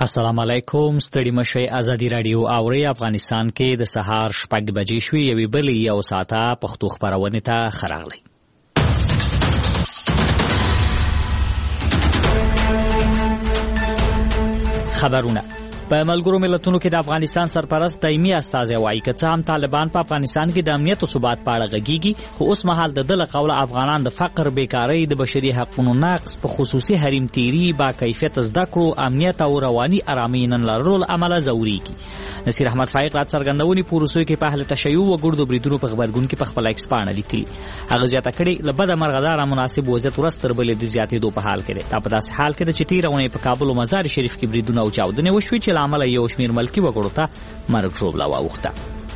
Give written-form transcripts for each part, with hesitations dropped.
السلام علیکم. ستړي مشئ. ازادي رادیو اوري افغانستان کې د سهار 6 بجې شوې یوې بلې یو ساعته پښتو خبرونه ته خراغلی. خبرونه په ملګرو ملتونو کې د افغانستان سرپرست دایمي استازی وایي که څه هم طالبان په افغانستان کې د امنیت او ثبات په اړه غږیږي، خو اوس مهال د دله قوله افغانان د فقر، بیکارۍ، د بشري حقوقو نقض، په خصوصي حریم تیری، با کیفیت زده کړو، امنیت او رواني ارامۍ نن لرلو عمله ضروريږي. نصیر احمد فائق رات څرګندونې په روسیې کې په اهل تشیع او ګردو بریدونو په خبرګون کې په خپل ایکس باندې لیکلي. هغه زیاته کړي لبد مرغدار مناسب وضعیت ورستر بلې د زیاتېدو په حال کې ده. دا په داسې حال کې چې تیرونه په کابل او مزار شریف کې بریدونه او چاودنې وشوي چې عمل یو شمیر ملکی وګړو ته مرګ ژوبلا واوښته.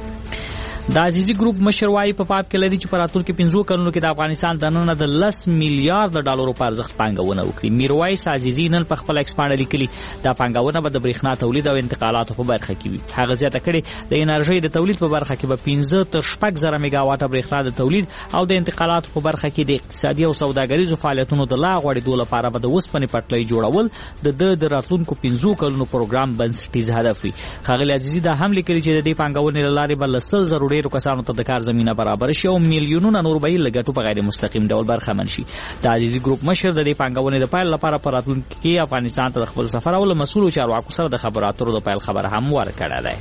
د عزیزي ګروپ مشر وايي په پاپ کې لري چې په راتلونکو 15 کلونو کې د افغانستان دننه د 10 میلیارډ ډالرو په ارزښت پانګونه وکړي. میرویس عزیزي نن په خپل ایکس باندې لیکلي دا پانګونه به د برېښنا تولید او انتقالاتو په برخه کې وي. هغه زیاته کړي د انرژي د تولید په برخه کې به 15 تر 6 زره میگا واټه برېښنا د تولید او د انتقالاتو په برخه کې د اقتصادي او سوداګریزو فعالیتونو د لا غوړېدو لپاره به د اوسپنې پټلۍ جوړول د راتلونکو 15 کلونو پروګرام بنسټیز هدف وي. ښاغلي عزیزي دا هم لیکلي چې د دې پانګونې لارې به 100 ضروري کسانو ته د کار زمينه برابر شي او میلیونونه نور به لګټو په غیر مستقیم ډول برخمن شي. د عزیزي ګروپ مشر د دې پانګونې د پایل لپاره پر راتلونکي کې افغانستان ته خپل سفر او مسؤل چارواکو سره د خبراتو د پایل خبره هم ورکړه ده.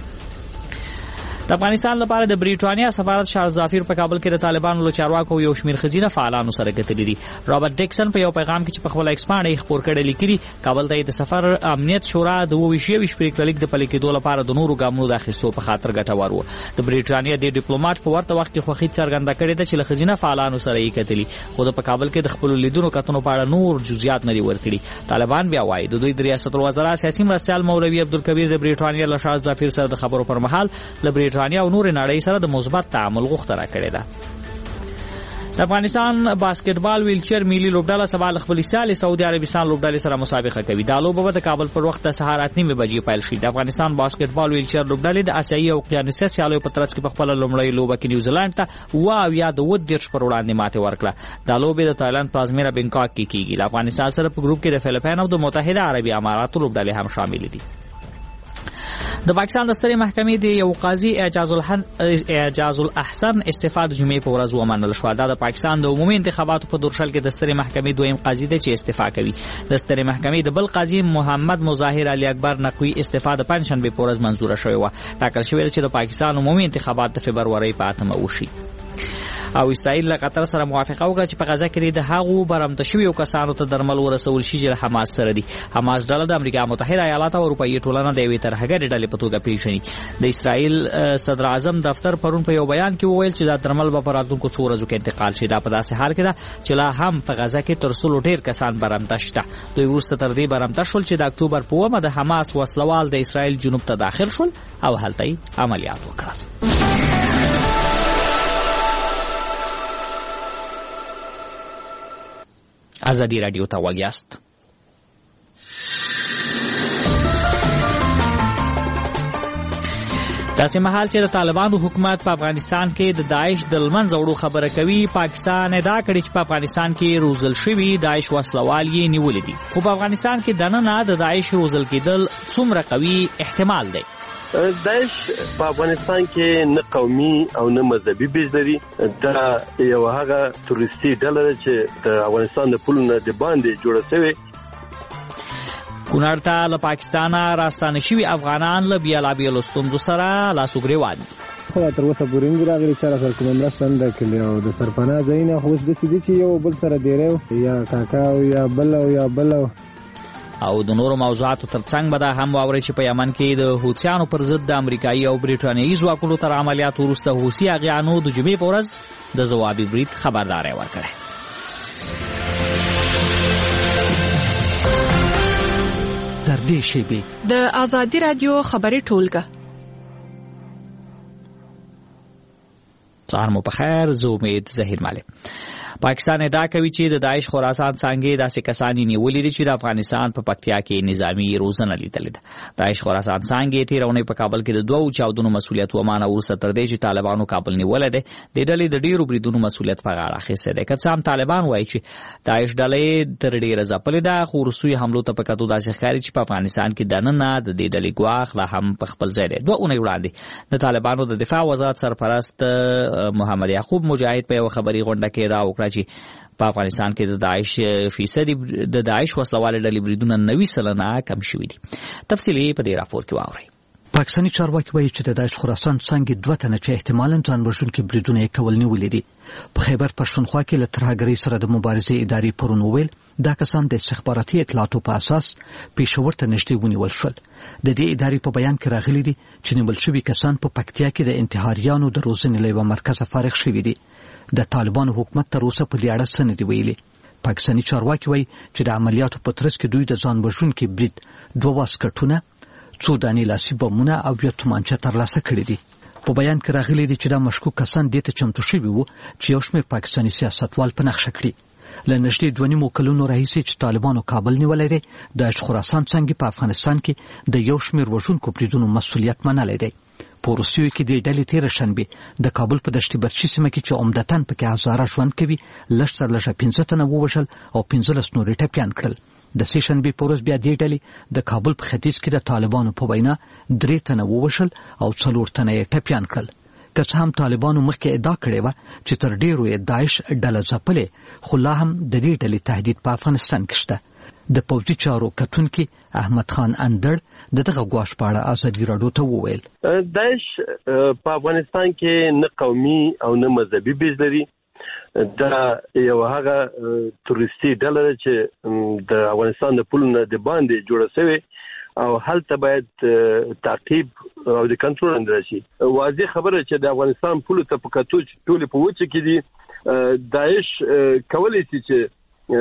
د افغانستان لپاره د بریټانیا سفارت شاه ظافیر په کابل کې د طالبانو له چارواکو یو شمیر خزینه فعالانو سره کتلې دي. رابرټ ډیکسن په یو پیغام کې چې په خپل ایکس باندې خبر کړی لیکلي کابل ته د سفر امنیت شورا د 22 پریکړلیک د پلي کېدو لپاره د نورو ګامونو د اخیستو په خاطر ګټور و. د بریټانیا د ډیپلوماټ په ورته وخت کې خوښي څرګنده کړې ده چې له خزینه فعالانو سره یې کتلې، خو په کابل کې د خپل لیدونکو کتنو په اړه نور جزئیات نه دي ورکړي. طالبان بیا وایي د دوی د ریاست الوزرا سیاسي مرستیال مولوي عبدالکبیر د بریټانیا له شاه ظافیر سره د خبرو پر مهال له بریټانیا او نور نړۍ سره د مثبت تعامل غوښتنه کړې ده. د افغانستان باسکټبال ویلچر ملي لوبډله سبا خپل سیالي سعودي عربستان لوبډلې سره مسابقه کوي. دا لوبه به د کابل پر وخت د سهار 8:30 بجې پیل شي. د افغانستان باسکټبال ویلچر لوبډلې د آسیایي او اقیانوسي سیالیو په ترڅ کې په خپل لومړی لوبه کې نیوزیلند ته 20 پر وړاندې ماته ورکړه. دا لوبه د تایلند پلازمینه بنکاک کې کیږي. د افغانستان سره په ګروپ کې د فلیپین او د متحده عربي اماراتو لوبډلې هم شامل دي. د پاکستان د سترې محکمې د یو قاضي اعجاز الاحسن استعفا د جمعې په ورځ ومنل شو. دا د پاکستان د عمومي انتخاباتو په دورشل کې د سترې محکمې دویم قاضي دی چې استعفا کوي. د سترې محکمې د بل قاضي محمد مظاهر علي اکبر نقوي استعفا د پنځشنبه په ورځ منزور شوی و. ټاکل شوی چې د پاکستان عمومي انتخابات د فبرवरी په 8 وشي. او اسرائیل له قطر سره موافقه وکړه چې په غزه کې د هغو برمته شویو کسانو ته درمل ورسول شي چې حماس سره دي. حماس ډله د امریکا متحده ایالات او اروپאי ټولنه د یوې ترهګرې ډلې په توګه پیژني. د اسرائیل صدر اعظم دفتر پرون په یو بیان کې وویل چې دا درمل به په راتلونکو 2 ورځو کې انتقال شي. دا په داسې حال کې ده چې لا هم په غزه کې تر څو ډیر کسان برمته شته. دوی وروسته تر دې برمته شول چې د اکتوبر په 1 د حماس وسلوال د اسرائیل جنوب ته داخل شول او هلته عملیات وکړل. ازادي رادیو ته وګیاست. داسې مهال چې د طالبانو حکومت په افغانستان کې د داعش د لمنځه وړو خبره کوي، پاکستان ادعا کړې چې په افغانستان کې روزل شوي داعش وسلوال یې نیولې دي. خو په افغانستان کې دننه د داعش روزل کېدل څومره قوي احتمال دی؟ داعش په افغانستان کې نه قومي او نه مذهبي بیج لري. دا یو هغه تروریستي ډله ده چې د افغانستان د پولونو د باندې جوړه شوې. کونړ ته له پاکستانه راستانه شوي افغانان له بیلابیلو ستونزو سره لاسوګریوان دي. خو تر اوسه پورې موږ راغلي چې سره کومه مرسته نه کړې او د سرپناه ځایونه خو اوس داسې دي چې یو بل سره دیرو یا کاکا او یا بل او د نورو موضوعاتو ترڅنګ به دا هم واورئ چې په یمن کې د حوثیانو پر ضد د امریکایي او بریټانیایي ځواکونو تر عملیاتو وروسته حوثي اغیانو د جمعې په ورځ د ځوابي برید خبرداری ورکړی. تر دې شیبې د ازادي رادیو خبري ټولګه. سهار مو په خیر. زه امید ظهیر مالک. پاکستان ادعا کوي چې د داعش خراسان څنګه داسې کسان نیولې دي چې د افغانستان په پکتیا کې نظامی روزنه لیدلې ده. داعش خراسان څنګه تیرونه په کابل کې د دوه چاودنو مسولیت ومانه ورسته تر دې چې طالبانو کابل نیولې ده. د ډلې د ډیرو بریدونو مسولیت په غاړه اخیسته ده. که څه هم طالبان وایي چې داعش ډلې تر ډیره ځپلې ده، خو روسي حملو ته په کتو داسې ښکاري چې په افغانستان کې دننه د دې ډلې ګواښ لا هم په خپل ځای دی. 2 اونۍ وړاندې د طالبانو د دفاع وزارت سرپرست محمد یعقوب مجاهد په یو خبري غونډه کې دا وکړه چې په افغانستان کې د داعش فیصدي د داعش وسلواله ډلې بریدونه 90% کم شوي دي. تفصیلی په دې راپور کې واورئ. پاکستاني چارواکي وایي چې د داعش خراسان څنګه 2 تنه چې احتمالاً ځان وژونکي بریدونه یې کول نیولې دي. په خیبر پښتونخوا کې له ترهګرۍ سره د مبارزې ادارې پرون وویل دا کسان د استخباراتي اطلاعاتو په اساس پېښور ته نږدې ونیول شول. د دې ادارې په بیان کې راغلي دي چې نیول شوي کسان په پکتیا کې د انتحاریانو د روزنې له یوه مرکزه فارغ شوي دي. د طالبانو حکومت تر اوسه په دې اړه څه نه دي ویلي. پاکستاني چارواکي وایي چې د عملیاتو په ترڅ کې دوی د ځان وژونکي برید 2 واسکټونه 2 دانې لاسي بمونه او یو تومانچه ترلاسه کړي دي. په بیان کې راغلي دي چې دا مشکوک کسان دې ته چمتو شوي وو چې یو شمېر پاکستاني سیاستوال په نښه کړي. له نږدې 2.5 کلونو راهیسې چې طالبانو کابل نیولی دی، داعش خراسان څنګه په افغانستان کې د یو شمېر وژونکو بریدونو مسؤلیت منلی دی. په روسیې کې د ډلې تیره شنبه د کابل په دشت برچي سیمه کې چې عمدتاً پکې هزاره ژوند کوي لږ تر لږه 15 تنه ووژل او 15 نور یې ټپیان کړل. د سې شنبې په ورځ بیا دې ډلې د کابل په ختیځ کې د طالبانو په وینا 3 تنه ووژل او 4 تنه یې ټپیان کړل. که څه هم طالبانو مخکې ادعا کړې وه چې تر ډیرو یې داعش ډله ځپلې، خو لا هم د دې ډلې تهدید په افغانستان کې شته. د پوځي چارو کتونکي احمد خان اندړ دغه ګواښ په اړه ازادي راډیو ته وویل داعش په افغانستان کې نه قومي او نه مذهبي بیز لري. دا یو هغه تورستي ډله چې د افغانستان د پولو نه د باندې جوړه شوې او هلته باید تعقیب او د کنټرول اندر شي. واضح خبره چې د افغانستان پولو ته په کتو ټول په وچه کې دي. داعش کولی شي چې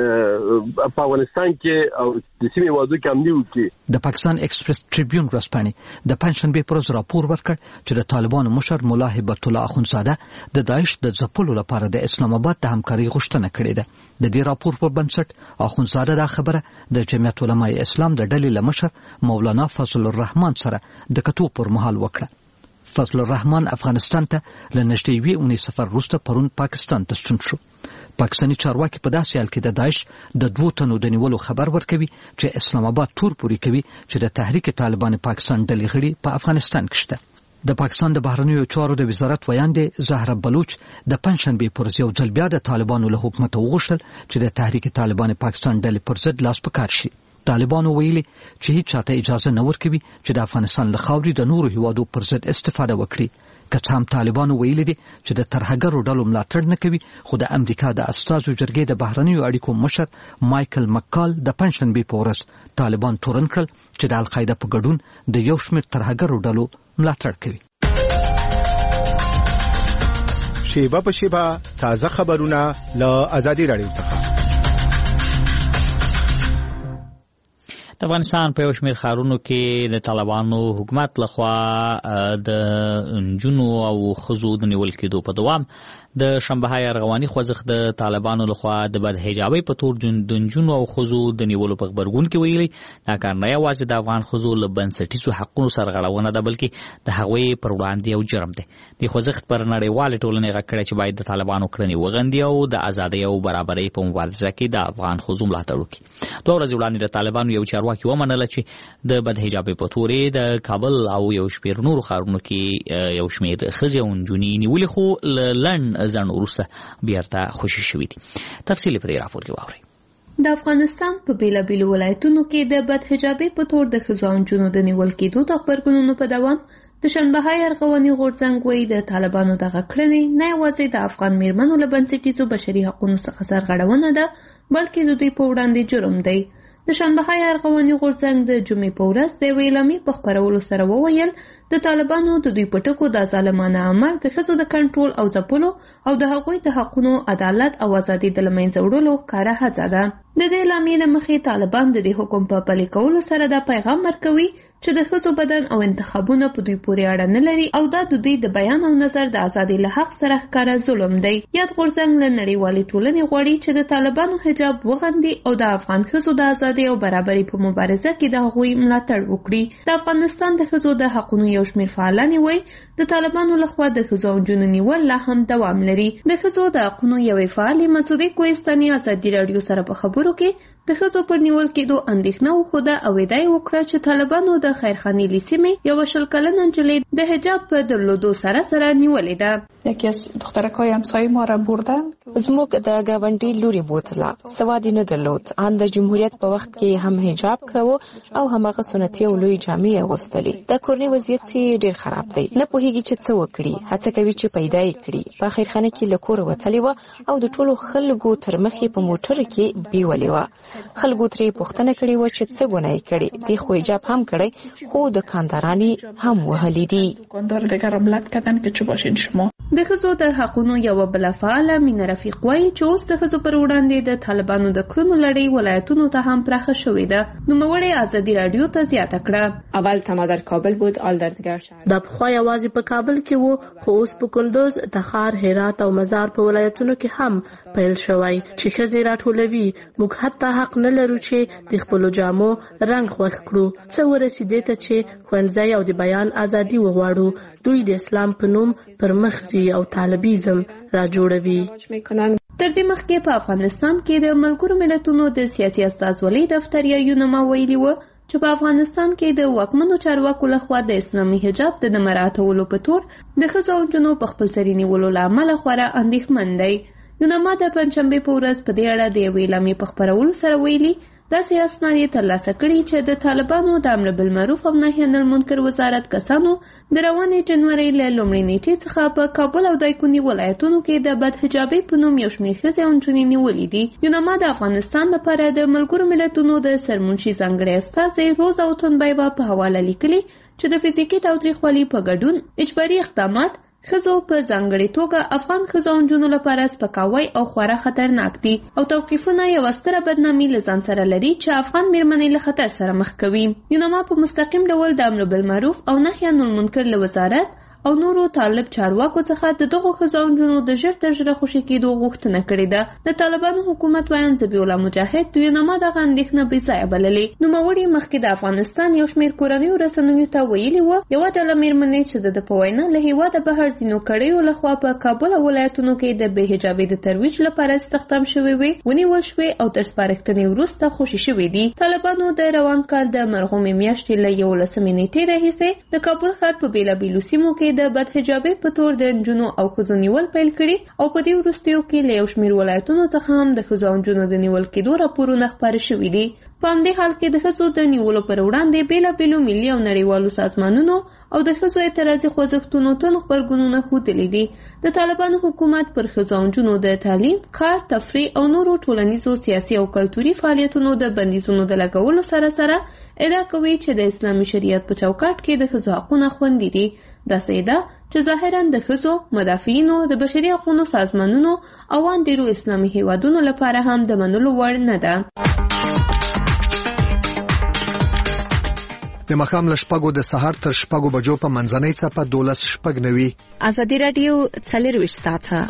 په افغانستان کې او د سیمې وادو کې امنیت وکړي. د پاکستان ایکسپریس ټریبیون ورځپاڼې د پنځشنبه پر ورځ راپور ورکړ چې د طالبانو مشر مولا هبت الله اخونزاده د داعش د ځپلو لپاره د اسلام آباد د همکارۍ غوښتنه کړې ده. د دې راپور پر بنسټ اخونزاده دا خبره د جمعیت علماء اسلام د ډلې له مشر مولانا فضل الرحمن سره د کتو پر مهال وکړه. فضل الرحمن افغانستان ته له نږدې 2 اونۍ سفر وروسته پرون پاکستان ته ستون شو. پاکستاني چارواکي په داسې حال کې د داعش د 2 تنو د نیولو خبر ورکوي چې اسلام آباد تور پوري کوي چې د تحریک طالبان پاکستان ډلې غړي په افغانستان کې شته. د پاکستان د بهرنیو چارو د وزارت ویاندې زهره بلوچ د پنځشنبه پر ورځ یو ځل بیا د طالبانو له حکومت وغوښتل چې د تحریک طالبان پاکستان ډلې پر ضد لاس پکار شي. طالبانو ویلي چې هیڅ چاته اجازه نه ورکوي چې د افغانستان له خاورې د نورو هیوادو پر ضد استفاده وکړي. که څه هم طالبانو ویلي دي چې د ترهګرو ډلو ملاتړ نه کوي، خو د امریکا د استازو جرګې د بهرنیو اړیکو مشر مایکل مکال د پنځشنبه په ورځ طالبان تورن کړل چې د القاعده په ګډون د یو شمېر ترهګرو ډلو ملاتړ کوي. شیبه په شیبه تازه خبرونه له آزادي راډیو څخه. د افغانستان په یو شمېر ښارونو کې د طالبانو حکومت لخوا د نجونو او ښځو د نیول کېدو په دوام د شنبههای ارغواني خوځښت د طالبانو لخوا د بدحجابۍ په تور د نجونو او ښځو د نیولو په غبرګون کې ویلي دا کار نه یوازې د افغان ښځو له بنسټیزو حقونو سرغړونه ده، بلکې د هغوی پر وړاندې یو جرم دی. د خوځښت پر نړیوالې ټولنې غږ کړی چې باید د طالبانو کړنې وغندي او د ازادۍ او برابرۍ په مبارزه کې د افغان ښځو ملاتړ وکړي. 2 ورځې وړاندې د طالبانو یو چارواکي ومنله چې د بدحجابۍ په تورې د کابل او یو شمېر نورو ښارونو کې یو شمېر ښځې او نجونې نیولې، خو له لنډ ځنډ وروسته بیرته خوشي شوي دي. تفصیل په دې راپور کې واورئ. د افغانستان په بیلابیلو ولایتونو کې د بدحجابۍ په تور د ښځو او نجونو د نیول کېدو د غبرګونونو په دوام د شنبههای ارغواني غورځنګ وایي د طالبانو دغه کړنې نه یوازې د افغان میرمنو له بنسټیزو بشري حقونو څخه سرغړونه ده، بلکې د دوی په وړاندې جرم دی. د شنبههای ارغواني غورځنګ د جمعې په ورځ د یوې اعلامیې په خپرولو سره وویل د طالبانو د دوی په ټکو دا ظالمانه عمل د ښځو د کنټرول او ځپلو او د هغوی د حقونو، عدالت او ازادۍ د له منځه وړلو ښکاره هڅه ده. د دې اعلامیې له مخې طالبان د دې حکم په پلي کولو سره دا پیغام ورکوي چې د ښځو بدن او انتخابونه په دوی پورې اړه نه لري او دا د دوی د بیان او نظر د ازادۍ له حق سره ښکاره ظلم دی. یاد غورځنګ له نړیوالې ټولنې غواړي چې د طالبانو حجاب وغندي او د افغان ښځو د ازادۍ او برابرۍ په مبارزه کې د هغوی ملاتړ وکړي. د افغانستان د ښځو د حقونو یو شمېر فعالانې وایي د طالبانو لخوا د ښځو او نجونو نیول لا هم دوام لري. د ښځو د حقونو یوې فعالې مسعودې کوهستاني ازادي راډیو سره په خبرو کې د ښځو پر نیول کېدو اندېښنه وښوده او ادعا یې وکړه چې طالبانو د خیرخانیلي سیمې 1 کلنه نجلۍ د حجاب په درلودو سره نیولې ده. یکی از دخترکای همسایه ما را بردن. زموږ د ګاونډي لوري بوتله سواد نه درلود. ان د جمهوریت په وخت کې هم حجاب کوو او همغه سنتي او لوی جامې اغوستلې. د کورنۍ وضعیت ډېر خراب دی. نه پوهیږي چې څه وکړي. هڅه کوي چې پیدا یې کړي. په خیرخانه کې له کوره وتلې و او د ټولو خلکو تر مخې په موټر کې بیولې و. خلکو ترې پوښتنه کړې و چې څه ګناه کړې. دی خو حجاب هم کړی خو دکاندارانی هم وهلې دي. دکاندار دیگر هم لط کردن که چه باشین شما. د ښځو د حقونو یوه بله فعاله مینه رفیق وایي چې اوس د ښځو پر وړاندې د طالبانو د کړنو لړۍ ولایتونو ته هم پراخه شوې ده. نوموړې ازادي راډیو ته زیاته کړه. اول تما در کابل بود، آل در دیگر شهر. دا پخوا یوازې په کابل کې وو خو اوس په کندوز، تخار، هرات او مزار په ولایتونو کې هم پیل شوی چې ښځې راټولوي. موږ حتی حق نه لرو چې د خپلو جامو رنګ خوښ کړو. څه ورسېدې ته چې ښوونځی او د بیان ازادي وغواړو. دوی د اسلام په نوم پر مخ ځي او طالبیزم را جوړوي. تر دې مخکې په افغانستان کې د ملګرو ملتونو د سیاسي استازولۍ دفتر یا یونما ویلي و چې په افغانستان کې د واکمنو چارواکو لخوا د اسلامي حجاب د نه مراعاتولو په تور د ښځو او نجونو په خپلسري نیولو له امله خورا اندېښمن دی. یونما د پنجشنبې په ورځ په دې اړه د یوې اعلامیې په خپرولو سره ویلي داسې اسناد یې ترلاسه کړي چې د طالبانو د امر بالمعروف او نهي عن المنکر وزارت کسانو د روانې جنورۍ له لومړۍ نیټې څخه په کابل او دایکنډي ولایتونو کې د بدحجابۍ په نوم یو شمېر ښځې او نجونې نیولې دي. یونما د افغانستان لپاره د ملګرو ملتونو د سرمنشي ځانګړی استازی روزا اوتونبایوا په حواله لیکلي چې د فزیکي تاوتریخوالي په ګډون اجباري اقدامات ښځو په ځانګړې توګه افغان ښځو او نجونو لپاره سپکاوی او خورا خطرناک دي او توقیفونه یوه ستره بدنامي له ځان سره لري چې افغان میرمنې له خطر سره مخ کوي. یونما په مستقیم ډول د امر بالمعروف او نهي عن المنکر له وزارت او نورو طالب چارواکو څخه د دغو ښځو او نجونو د ژر تر ژره خوشي کېدو غوښتنه کړې ده. د طالبانو حکومت ویاند ذبیح الله مجاهد د یونما دغه اندېښنه بېځایه بللې. نوموړي مخکې د افغانستان یو شمېر کورنیو رسنیو ته ویلي وه یوه ډله میرمنې چې د په وینا له هېواده بهر ځینو کړیو لخوا په کابل او ولایتونو کې د بې حجابۍ د ترویج لپاره استخدام شوې وې ونیول شوې او تر سپارښتنې وروسته خوشي شوې دي. طالبانو د روان کال د مرغومې میاشتې له 11 نیټې راهیسې د کابل ښار په بېلابېلو سیمو کې د بدحجابۍ په تور د نجونو او ښځو نیول پیل کړي او په دې وروستیو کې له یو شمېر ولایتونو څخه هم د ښځو او نجونو د نیول کېدو راپورونه خپاره شوي دي. په همدې حال کې د ښځو د نیولو پر وړاندې بېلابېلو ملي او نړیوالو سازمانونو او د ښځو اعتراضي خوځښتونو تند غبرګونونه ښودلي دي. د طالبانو حکومت پر ښځو او نجونو د تعلیم، کار، تفریح او نورو ټولنیزو، سیاسي او کلتوري فعالیتونو د بندیزونو د لګولو سره سره ادعا کوي چې د اسلامي شریعت په چوکاټ کې د ښځو حقونه خوندي دي. داسې ادعا چې ظاهراً د ښځو، مدافعینو، د بشري حقوقو سازمانونو او ان ډېرو اسلامي هیوادونو لپاره هم د منلو وړ نه ده. د مخام لشپګو د سحر تر شپګو بجو په منځنۍ څپه 12:09 ازادي رادیو 24 ساعته.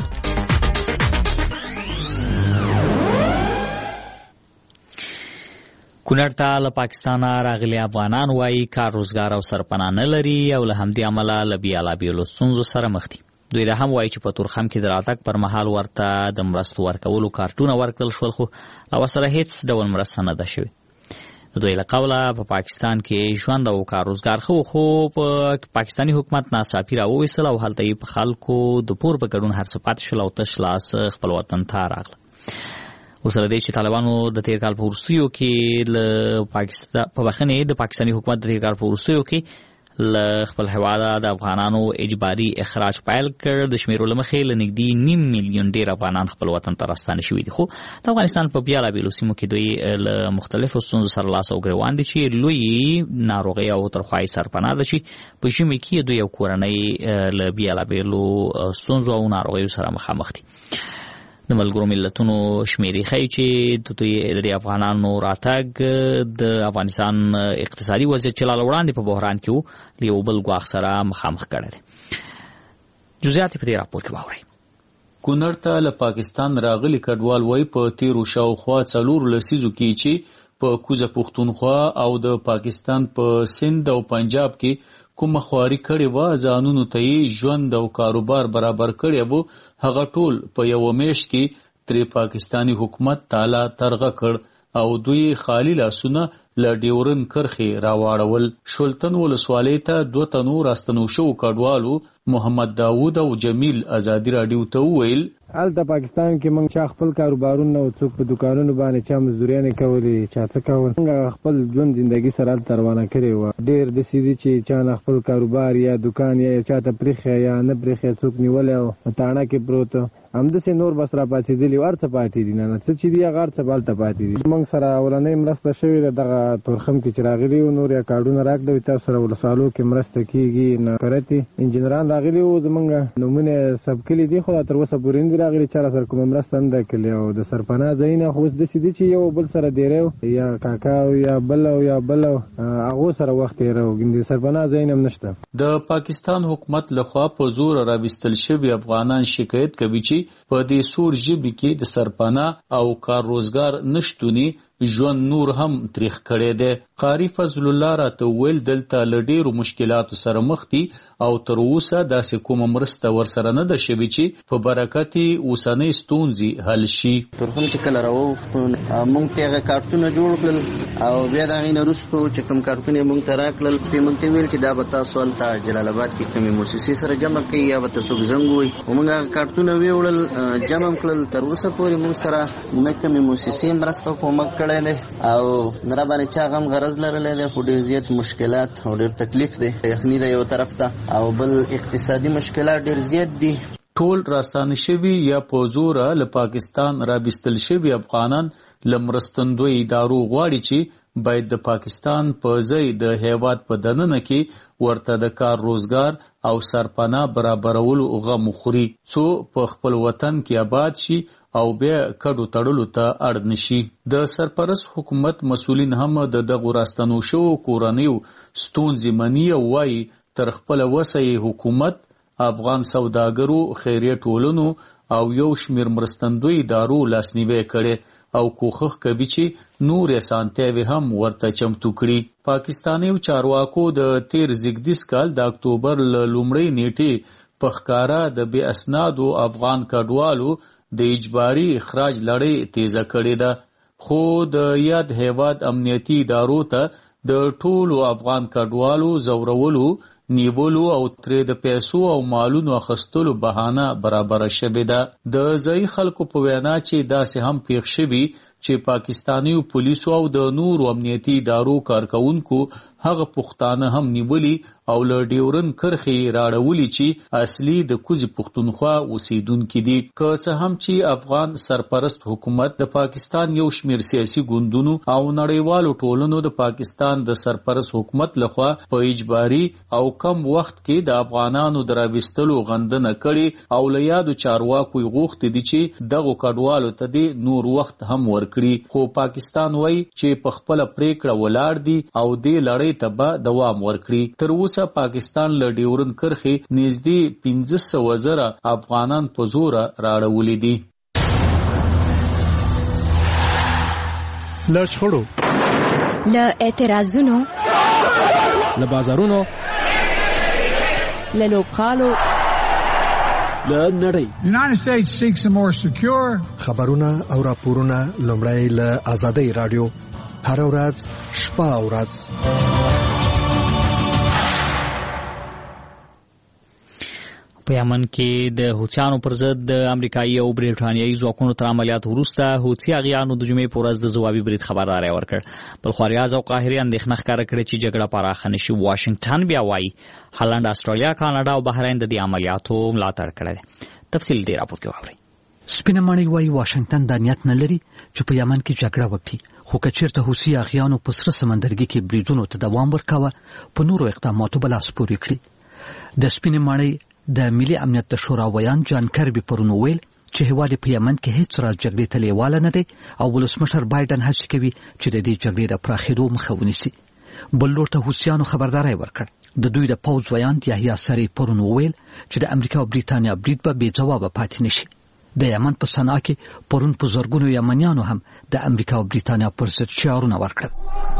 کونړ ته له پاکستانه راغلي افغانان وایي کار روزګار او سرپناه نه لري او له همدې امله له بیلابیلو ستونزو سره مخ دي. دوی دا هم وایي چې په تورخم کې د راتګ پر مهال ورته د مرستو ورکولو کارتونه ورکړل شول خو له ورسره هیڅ ډول مرسته نه ده شوې. د دوی له قوله په پاکستان کې ژوند او کار روزګار خو په پاکستاني حکومت ناڅاپي راوویستل او هلته یې په خلکو د پور په ګډون هر څه پاتې شول او تش لاس خپل وطن ته راغله. وسره دی چې طالبانو د تیر کال په وروستیو کې له پاکستان په بخښنې د پاکستاني حکومت د تیر کال په وروستیو کې له خپل هیواده د افغانانو اجباري اخراج پیل کړ. د شمیرو له مخې له نږدې 9 میلیون ډیر افغانان خپل وطن ته راستانه شوي دي خو د افغانستان په بیلابیلو سیمو کې دوی له مختلفو ستونزو سره لاس او ګریوان دي چې لوی ناروغۍ او ترخوایي سرپناه ده چې په ژمي کې دوی یو کورنۍ له بیلابیلو ستونزو او ناروغیو سره مخامخ دي. د ملګرو ملتونو شمیرې ښیي چې د افغانانو راتګ د افغانستان اقتصادي وضعیت چې لا وړاندې په بحران کې وو له یو بل ګواښ سره مخامخ کړی دی. جزئیات په دې راپور کې واورئ. کونړ ته له پاکستان راغلي کډوال وای په تیرو شاوخوا 4 لسیزو کې چې په کوزه پښتونخوا او د پاکستان په سند او پنجاب کې کومه خواري کړې و ځانونو ته ژوند او کاروبار برابر کړی وو هغه ټول په یو میاشت کې تر پاکستانی حکومت تعالی ترغه کړ او دوی خالی لاسونه ل ډیورن کرخي راواړول. شولتن ولسوالۍ ته 2 تنو راستنو شو کډوالو محمد داوود او جمیل ازادي رادیو ته ویل الته پاکستان کې موږ چا خپل کاروبارونه او څوک په دکانونو باندې چا مزدوريانه کوي چا څه کوي موږ خپل ژوند ژوندۍ سره روانه کړی و. ډېر د سيدي چې چا خپل کاروبار یا دکان یا چا ته پرخه یا نه پرخه څوک نیول او تاڼه کې پروت همدسه نور بس را پاتې دي ورته پاتې دي نه څه چې دی غار څه بالته پاتې دي. موږ سره ولنې مرسته شوې دغه تورخم کې چراغلي او نور یا کارډونه راکړو تاسو سره ولسوالو کې مرسته کیږي نه کرتی انجنیران راغلي او زمونږ نمونه سب کلی دي خو تر اوسه پورې نه راغلي چې سره کوم مرسته نه کړي او د سرپناه ځایونه خو د سيدي چې یو بل سره دیرو یا کاکا یا بل هغه سره وخت یې راو د سرپناه ځایونه نشته. د پاکستان حکومت لخوا په زور راوستل شوی افغانان شکایت کوي چې په دې سور ژبې کې د سرپناه او کار روزګار نشټونی ژوند نور هم تریخ کړی دی. قاری فضل الله راته ویل دلته له ډېرو مشکلاتو سره مخ دي او تر اوسه داسې کومه مرسته ورسره نه ده شوې چې په برکت یې اوسنۍ ستونزې حل شي. ترخم چې کله راووختو موږ ته هغه کارتونه جوړ کړل او بیا د هغې نه وروسته چې کوم کارتونه یې موږ ته راکړل موږ ته ویل چې دا به تاسو هلته جلال آباد کې کومې موسسې سره جمع کوي یا به ته څوک زنګ ووایي. موږ هغه کارتونه ویوړل جمع کړل تر اوسه پورې موږ سره نه کومې موسسې مرسته کومک او نه باندې چا غم غرض لرلی دی خو ډېر زیات مشکلات او ډېر تکلیف دی. یخني د یو طرف ته او بل اقتصادي مشکلات ډېر زیات دي. ټول راستانه شوي یا په زوره له پاکستان راوستل شوي افغانان له مرستندوی ادارو غواړي چې باید د پاکستان په ځای د هیواد په دننه کې ورته د کار روزګار او سرپناه برابرولو غم خوري څو په خپل وطن کې آباد شي او بیا کډو تړلو ته اړ نشي. د سرپرست حکومت مسؤلین هم د دغو راستنو شو کورنیو ستونزې مني او وایي تر خپل وسه حکومت افغان سوداګرو خیریه ټولنو او یو شمیر مرستندوی ادارو لاسنیوي کړي او کوښښ کوي چې نور اسانتیاوې هم ورته چمتو کړي. پاکستاني چارواکو د تیر زیږدیز کال د اکتوبر لومړۍ نیټې په ښکارا د بې اسنادو افغان کډوالو د اجباري اخراج لړۍ تیزه کړې ده خو د یاد هیواد امنیتي ادارو ته د ټولو افغان کډوالو زورولو نیولو او ترې د پیسو او مالونو اخیستلو بهانه برابره شوې ده. د ځایي خلکو په وینا چې داسې هم پیښ شوي چې پاکستاني پولیسو او د نورو امنیتي ادارو کارکونکو هغه پښتانه هم نیولي او له ډیورن کرښې راړولي چې اصلي د کوزې پښتونخوا اوسیدونکي دي. که څه هم چې افغان سرپرست حکومت د پاکستان یو شمیر سیاسي ګوندونو او نړیوالو ټولنو د پاکستان د سرپرست حکومت لخوا په اجباري او کم وخت کې د افغانانو د راوستلو غندنه کړي او له یادو چارواکو غوښتي دي چې دغو کډوالو ته د نور وخت هم ورکړي خو پاکستان وایي چې په خپل پریکړه ولاړ دي او د لړۍ ته به دوام ورکړي. تر اوسه پاکستان له ډیورن کرښې نږدې 15,000 افغانان په زور راړولي دي. له شخړو له اعتراضونو له بازارونو له لوبغالو له نړۍ. United States seeks a more secure خبرونه او راپورونه لومړی له آزادۍ رادیو هر ورځ شپه او ورځ. په یمن کې د حوثیانو پر ضد د امریکایي او برېټانیایي ځواکونو تر عملیاتو وروسته حوثي اغیانو د جمعې په ورځ د ځوابي برید خبرداری ورکړ. بل خوا ریاض او قاهرې اندېښنه ښکاره کړې چې جګړه پراخه نه شي. واشنګټن بیا وایي هالند، استرالیا، کاناډا او بحرین د دې عملیاتو ملاتړ کړی دی. تفصیل دې راپور کې واورئ. سپینه ماڼۍ وایي واشنګټن دا نیت نه لري چې په یمن کې جګړه وکړي خو که چېرته حوثي اغیانو په سره سمندرګي کې بریدونو ته دوام ورکاوه په نورو اقداماتو به لاس پورې کړي. د سپینې ماڼۍ د ملي امنیت د شورا ویان جان کربي پرون ویل چې هیواد په یمن کې هیڅ راز جګړې ته لیواله نه دی او ولسمشر بایدن هڅه کوي چې د دې جګړې د پراخېدو مخه ونیسي. بل لور ته حوثیانو خبرداری ورکړ. د دوی د پوځ ویاند یحیی سری پرون وویل چې د امریکا او بریتانیا برید به بې ځوابه پاتې نشي. د یمن په صنعا کې پرون په زرګونو یمنیانو هم د امریکا او بریتانیا پر ضد شعارونه ورکړل.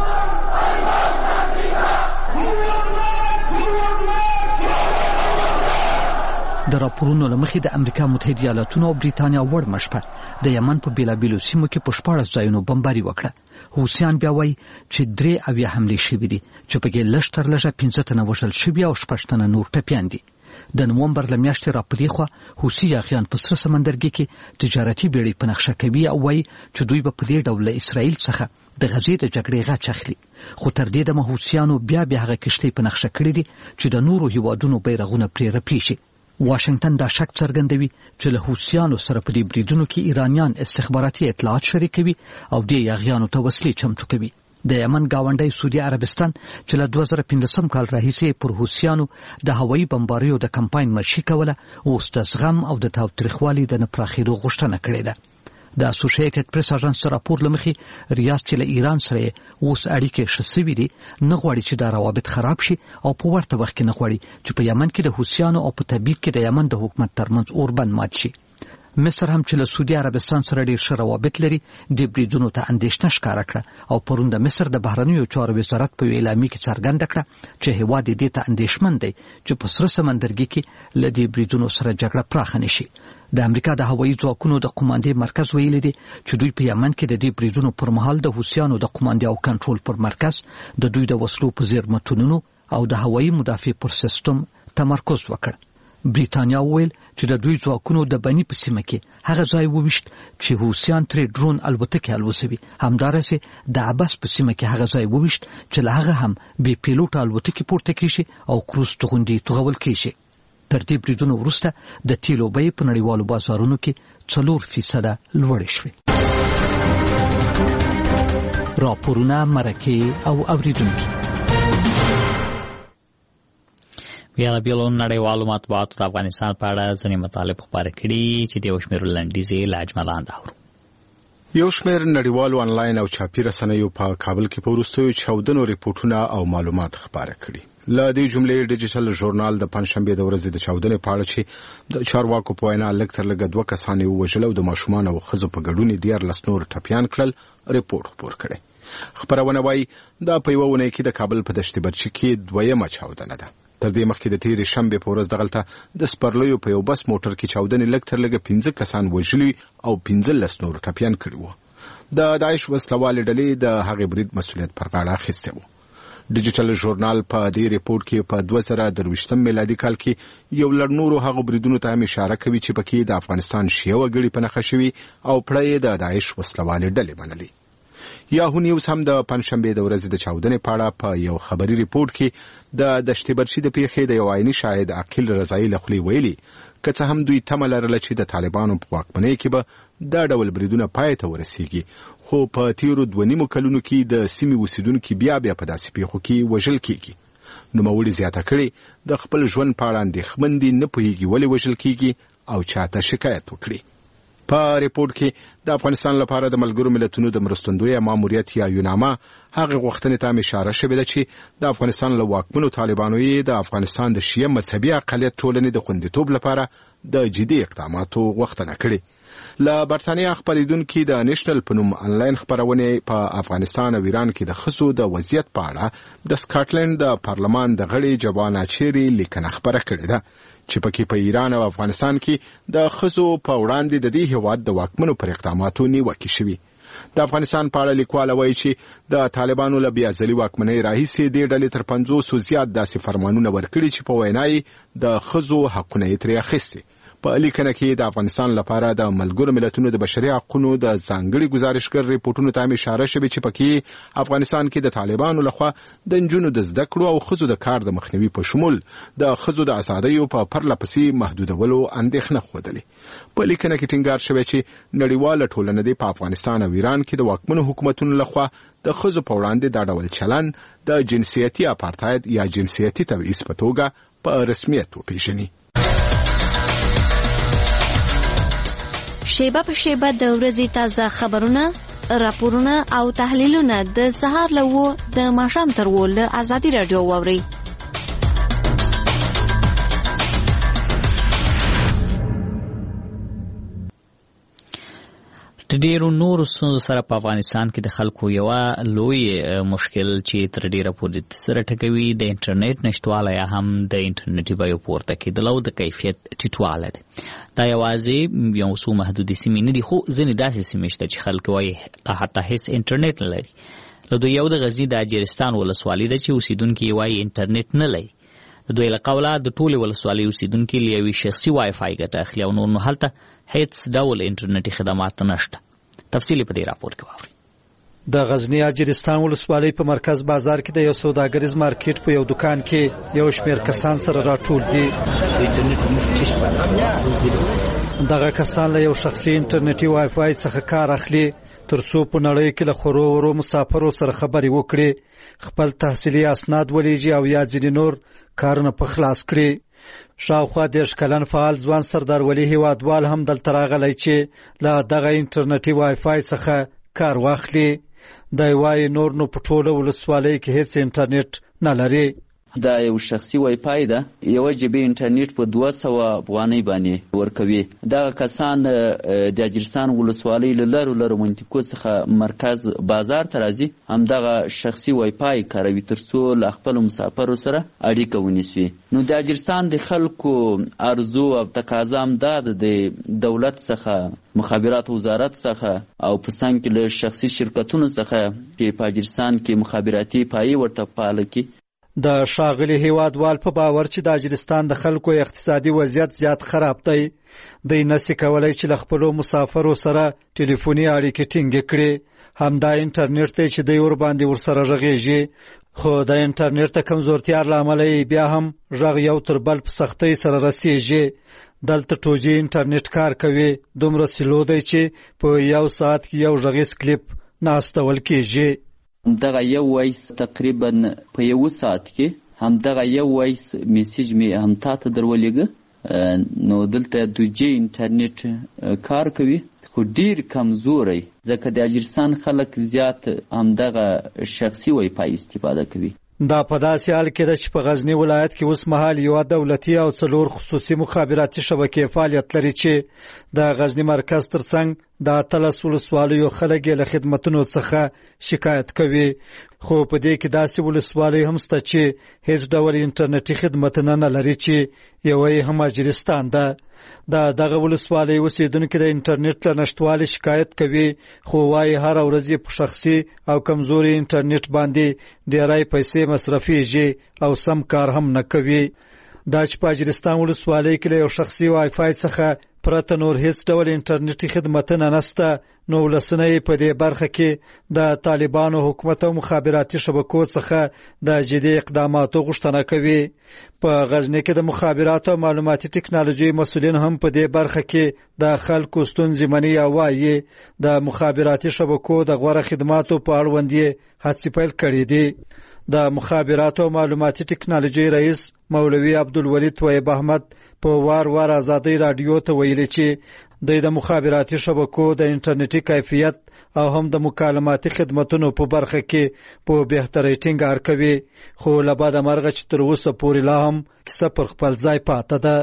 د راپورونو له مخې د امریکا متحده ایالاتونو او بریتانیا وړ مشفر د یمن په بیلابیلو سیمو کې په 14 ځایونو بمباري وکړه. حوثیان بیا وایي چې 3 اویا حملې شوې دي چې پکې لږ تر لږه 15 تنه وژل شوي او 6 تنه نور ټپیان دي. د نومبر له میاشتې راپدې خوا حوثي یاغیان په سره سمندرګي کې تجارتي بیړۍ په نقشه کوي او وایي چې دوی به په دې ډول له اسرائیل څخه د غزې د جګړې غچ اخلي. خو تر دې دمه حوثیانو بیا هغه کشتۍ په نقشه کړې دي چې د نورو هیوادونو بیرغونه پرې رپلي شي. واشنگټن دا شک څرګندوي چې له حوثیانو سره په دې بریدونو کې ایرانیان استخباراتي اطلاعات شریکوي او د یاغیانو ته وسلې چمتو کوي. د یمن گاونډی سعودي عربستان چې له 2015 کال راهیسې پر حوثیانو د هوایي بمباریو د کمپاین مرشي کوله او د زغم او د تاوتریخوالي د نه پراخېدو غوښتنه کړې ده. د اسوسییټډ پریس اژانس راپور لمخې ریاض چې له ایران سره اوس اړیکې ښه شوې دي نه غواړي چې دا روابط خراب شي او په ورته وخت کې نه غواړي چې په یمن کې د حوثیانو او په تبعید کې د یمن د حکومت ترمنځ اوربند مات شي. مصر هم چې له سعودي عربستان سره ډېر ښه روابط لري د بریدونو ته اندېښنه ښکاره کړه او پرون د مصر د بهرنیو چارو وزارت په اعلامیه کې څرګنده کړه چې هیواد دې ته اندېښمن دی چې په سره سمندرګي کې له دې بریدونو سره جګړه پراخه نشي. د امریکا د هوایي ځواکونو د قوماندې مرکز ویلي دی چې دوی په یمن کې د دې بریدونو پر مهال د حوثیانو د قوماندې او کنټرول پر مرکز د دوی د وسلو په زیرمتونونو او د هوایي مدافع پر سیستم تمرکز وکړ. بریتانیا وویل چې د دوی ځواکونو د بني په سیمه کې هغه ځای وویشت چې حوثیان ترې ډرون الوتکې الوځوي. همدارسې د عباس په سیمه کې هغه ځای وویشت چې له هغه هم بې پیلوټه الوتکې پورته کیږي او کروز توغندي توغول کیږي. تر دې بریدونو وروسته د تیلو بیې په نړیوالو بازارونو کې 4% لوړې شوې. راپورونه مرکه او اوریدونکي بیا بیلون نړیوالو مطبوعاتو د افغانستان په اړه ځینې مطالب خپاره کړي چې د یو شمېر لنډیزې لاجملان اورو. یو شمېر نړیوالو انلاین او چاپي رسنیو په کابل کې په وروستیو چاودنو ریپورتونه او معلومات خپاره کړي. له دې جملې ډیجیټل ژورنال د پنځشنبه د ورځې د چاودنې په اړه چې د چارواکو په وینا لږ تر لږه 2 کسان وژل او د ماشومان او ښځو په ګډون 14 نور ټپیان کړل ریپورت خپور کړي. خبرونه وايي دا په یو ونه کې د کابل په دشت برچي کې دویمه چاودنه ده. تر دې مخکې د تیرې شنبه په ورځ دغلته د سپرلیو په یو بس موټر کې چاودنې لږ تر لږه 15 کسان وژلي او 15 نور ټپیان کړي وو. د داعش وسلوال ډلې د هغې برید مسؤلیت پر غاړه اخیستی و. ډیجیټل ژورنال په دې ریپورت کې په 2023 میلادي کال کې یو لړ نورو هغو بریدونو ته اشاره کوي چې پکې د افغانستان شیعه وګړي په نښه شوي او پړه د داعش وسلوال ډلې منلي. یاهو نیوز هم د پنځشنبه د ورځې د چاودنې په اړه په یو خبري ریپورت کې د دشت برچي د پیښې د یو عیني شاهد عقیل رضایی له خولې ویلي که څه هم دوی تمه لرله چې د طالبانو په واکمنۍ کې به دا ډول بریدونه پای ته ورسیږي، خو په تیرو 2.5 کلونو کې د سیمې اوسیدونکي بیا په داسې پیښو کې وژل کیږي. نوموړي زیاته کړې د خپل ژوند په اړه اندېښمن دي، نه پوهیږي ولې وژل کیږي او چاته شکایت وکړي. په ریپورت کې د افغانستان لپاره د ملګرو ملتونو د مرستندوی ماموریت یا یوناما هغه غوښتنې ته اشاره شوې ده چې د افغانستان له واکمنو طالبانو یې د افغانستان د شیعه مذهبي اقلیت ټولنې د خوندیتوب لپاره د جدي اقداماتو غوښتنه کړې. له برتانیا خپرېدونکي د نېشنل په نوم انلاین خپرونې په افغانستان او ایران کې د ښځو د وضعیت په اړه د سکاټلند د پارلمان د غړي جوانا چیري لیکنه خپره کړې ده چې پکې په ایران او افغانستان کې د ښځو په وړاندې د دې هیواد د واکمنو پر اقداماتو نیوکې شوي. د افغانستان په اړه لیکوال وایي چې د طالبانو له بیا ځلي واکمنۍ راهیسې دې ډلې تر 500 زیات داسې فرمانونه ورکړي چې په وینا یې د ښځو حقونه یې ترې اخیستي. په لیکنه کې د افغانستان لپاره د ملګرو ملتونو د بشري حقوقو د ځانګړي ګزارشګر ریپورتونو ته اشاره شوې چې پکې افغانستان کې د طالبانو لخوا د نجونو د زده کړو او ښځو د کار د مخنیوي په شمول د ښځو د ازادیو په پرله پسې محدودولو اندېښنه ښودلې. په لیکنه کې ټینګار شوی چې نړیواله ټولنه د افغانستان او ایران کې د واکمنو حکومتونو لخوا د ښځو په وړاندې دا ډول چلن د جنسیتي اپارتاید یا جنسیتي تبعیض په توګه په رسمیت وپیژني. شیبه په شیبه د ورځې تازه خبرونه، راپورونه او تحلیلونه د سهار له 9 د ماښام تر 10 له آزادي رادیو واورئ. د ډیرو نورو ستونزو سره په افغانستان کې د خلکو یوه لوی مشکل چې تر ډیره پورې سره ټکوي د انټرنیټ نشتوالی یا هم د انټرنیټي بیو پورته کېدل او د کیفیت ټیټوالی دی. دا یوازې یو څو محدودې سیمې نه دي، خو ځینې داسې سیمې شته چې خلک وایي حتی هیڅ انټرنیټ نه لري. له دوی یو د غزني د اجرستان ولسوالي ده چې اوسیدونکي یې وایي انټرنیټ نه لري. د دوی له قوله د ټولې ولسوالۍ اوسیدونکي له یوې شخصي وای فای ګټه اخلي او نور نو هلته هیڅ ډول انټرنیټي خدمات نشته. تفصیل په دې راپور کې واورئ. د غزنی اجرستان ولسوالۍ په مرکز بازار کې د یو سوداګریز مارکیټ په یو دکان کې یو شمېر کسان سره راټول دي. دغه کسان له یو شخصي انټرنیټي وای فای څخه کار اخلي ترڅو په نړۍ کې له خورو ورو مسافرو سره خبرې وکړي، خپل تحصیلي اسناد ولېږي او یا ځینې نور کارونه په خلاص کړي. شاوخوا 10 کلن فعال ځوان سردار ولی هیوادوال هم دلته راغلی چې له دغه انټرنیټي وای فای څخه کار واخلي. دی وایي نور نو په ټوله ولسوالۍ کې هیڅ انټرنیټ نه لري. دا یو شخصي وای فای ده، یو جی بي انټرنیټ په 200 افغانۍ باندې ورکوي. دا کسان د اجرستان ولسوالۍ له لرو منطقو څخه مرکز بازار ته راځي، همدغه شخصي وای فای کاروي ترڅو له خپل مسافرو سره اړیکه ونیسي. نو د اجرستان د خلکو ارزو او تقاضا هم دا د دولت څخه، مخابرات وزارت څخه او په څنګ کې له شخصي شرکتونو څخه چې په اجرستان کې مخابراتي پایې ورته فعال کړي. د ښاغلي هیوادوال په باور چې د اجرستان د خلکو اقتصادي وضعیت زیات خراب دی، دوی نشي کولی چې له خپلو مسافرو سره ټلیفوني اړیکې ټینګې کړي. همدا انټرنیټ دی چې دوی ورباندې ورسره غږېږي، خو د انټرنیټ د کمزورتیا له امله بیا هم غږ یو تر بل په سختۍ سره رسېږي. دلته ټوجي انټرنیټ کار کوي، دومره سلو دی چې په یو ساعت کې یو غږیز کلیپ ناستول کېږي. همدغه یو وایس تقریبا په یو ساعت کې همدغه یو وایس میسیج می هم تاسو درولېږه. نو دلته د جی انټرنیټ کار کوي خو ډیر کمزوري، ځکه د اجرستان خلک زیات همدغه شخصي وای فای استفاده کوي. دا په داسې حال کې ده چې په غزنی ولایت کې اوس مهال یو دولتي او 4 خصوصي مخابراتي شبکې فعالیت لري چې د غزنی مرکز ترڅنګ د 13 ولسوالیو خلک له خدماتو څخه شکایت کوي. خو په دې کې داسې ولسوالۍ هم شته چې هیڅ ډول انټرنیټي خدمتونه نه لري چې یوه هم اجرستان ده. دغه ولسوالۍ اوسیدونکي د انټرنیټ له نشتوالي شکایت کوي، خو وايي هر ورځ په شخصي او کمزوري انټرنیټ باندې ډېرای پیسې مصرفېږي او سم کار هم نه کوي. دا چې په اجرستان ولسوالۍ کې له یو شخصي وای فای څخه پرته نور هیڅ ډول انټرنیټي خدمتونه نشته، نو ولسنۍ په دې برخه کې د طالبانو حکومت او مخابراتي شبکو څخه د جدي اقداماتو غوښتنه کوي. په غزنی کې د مخابراتو او معلوماتي ټکنالوژي مسؤلین هم په دې برخه کې د خلکو ستونزې مني او وایي د مخابراتي شبکو د غوره خدماتو په اړوند یې هڅې پیل کړې دي. د مخابراتو او معلوماتي ټکنالوژي رئیس مولوي عبدالولي طیب احمد په وار آزادي رادیو ته ویلي چې د مخابراتي شبکو د انټرنیټي کیفیت او هم د مکالماتي خدماتو په برخه کې په بهتري ټینګار کوي، خو له بعد مرغه چې تر اوسه پورې لا هم کیسه پر خپل ځای پاتې ده.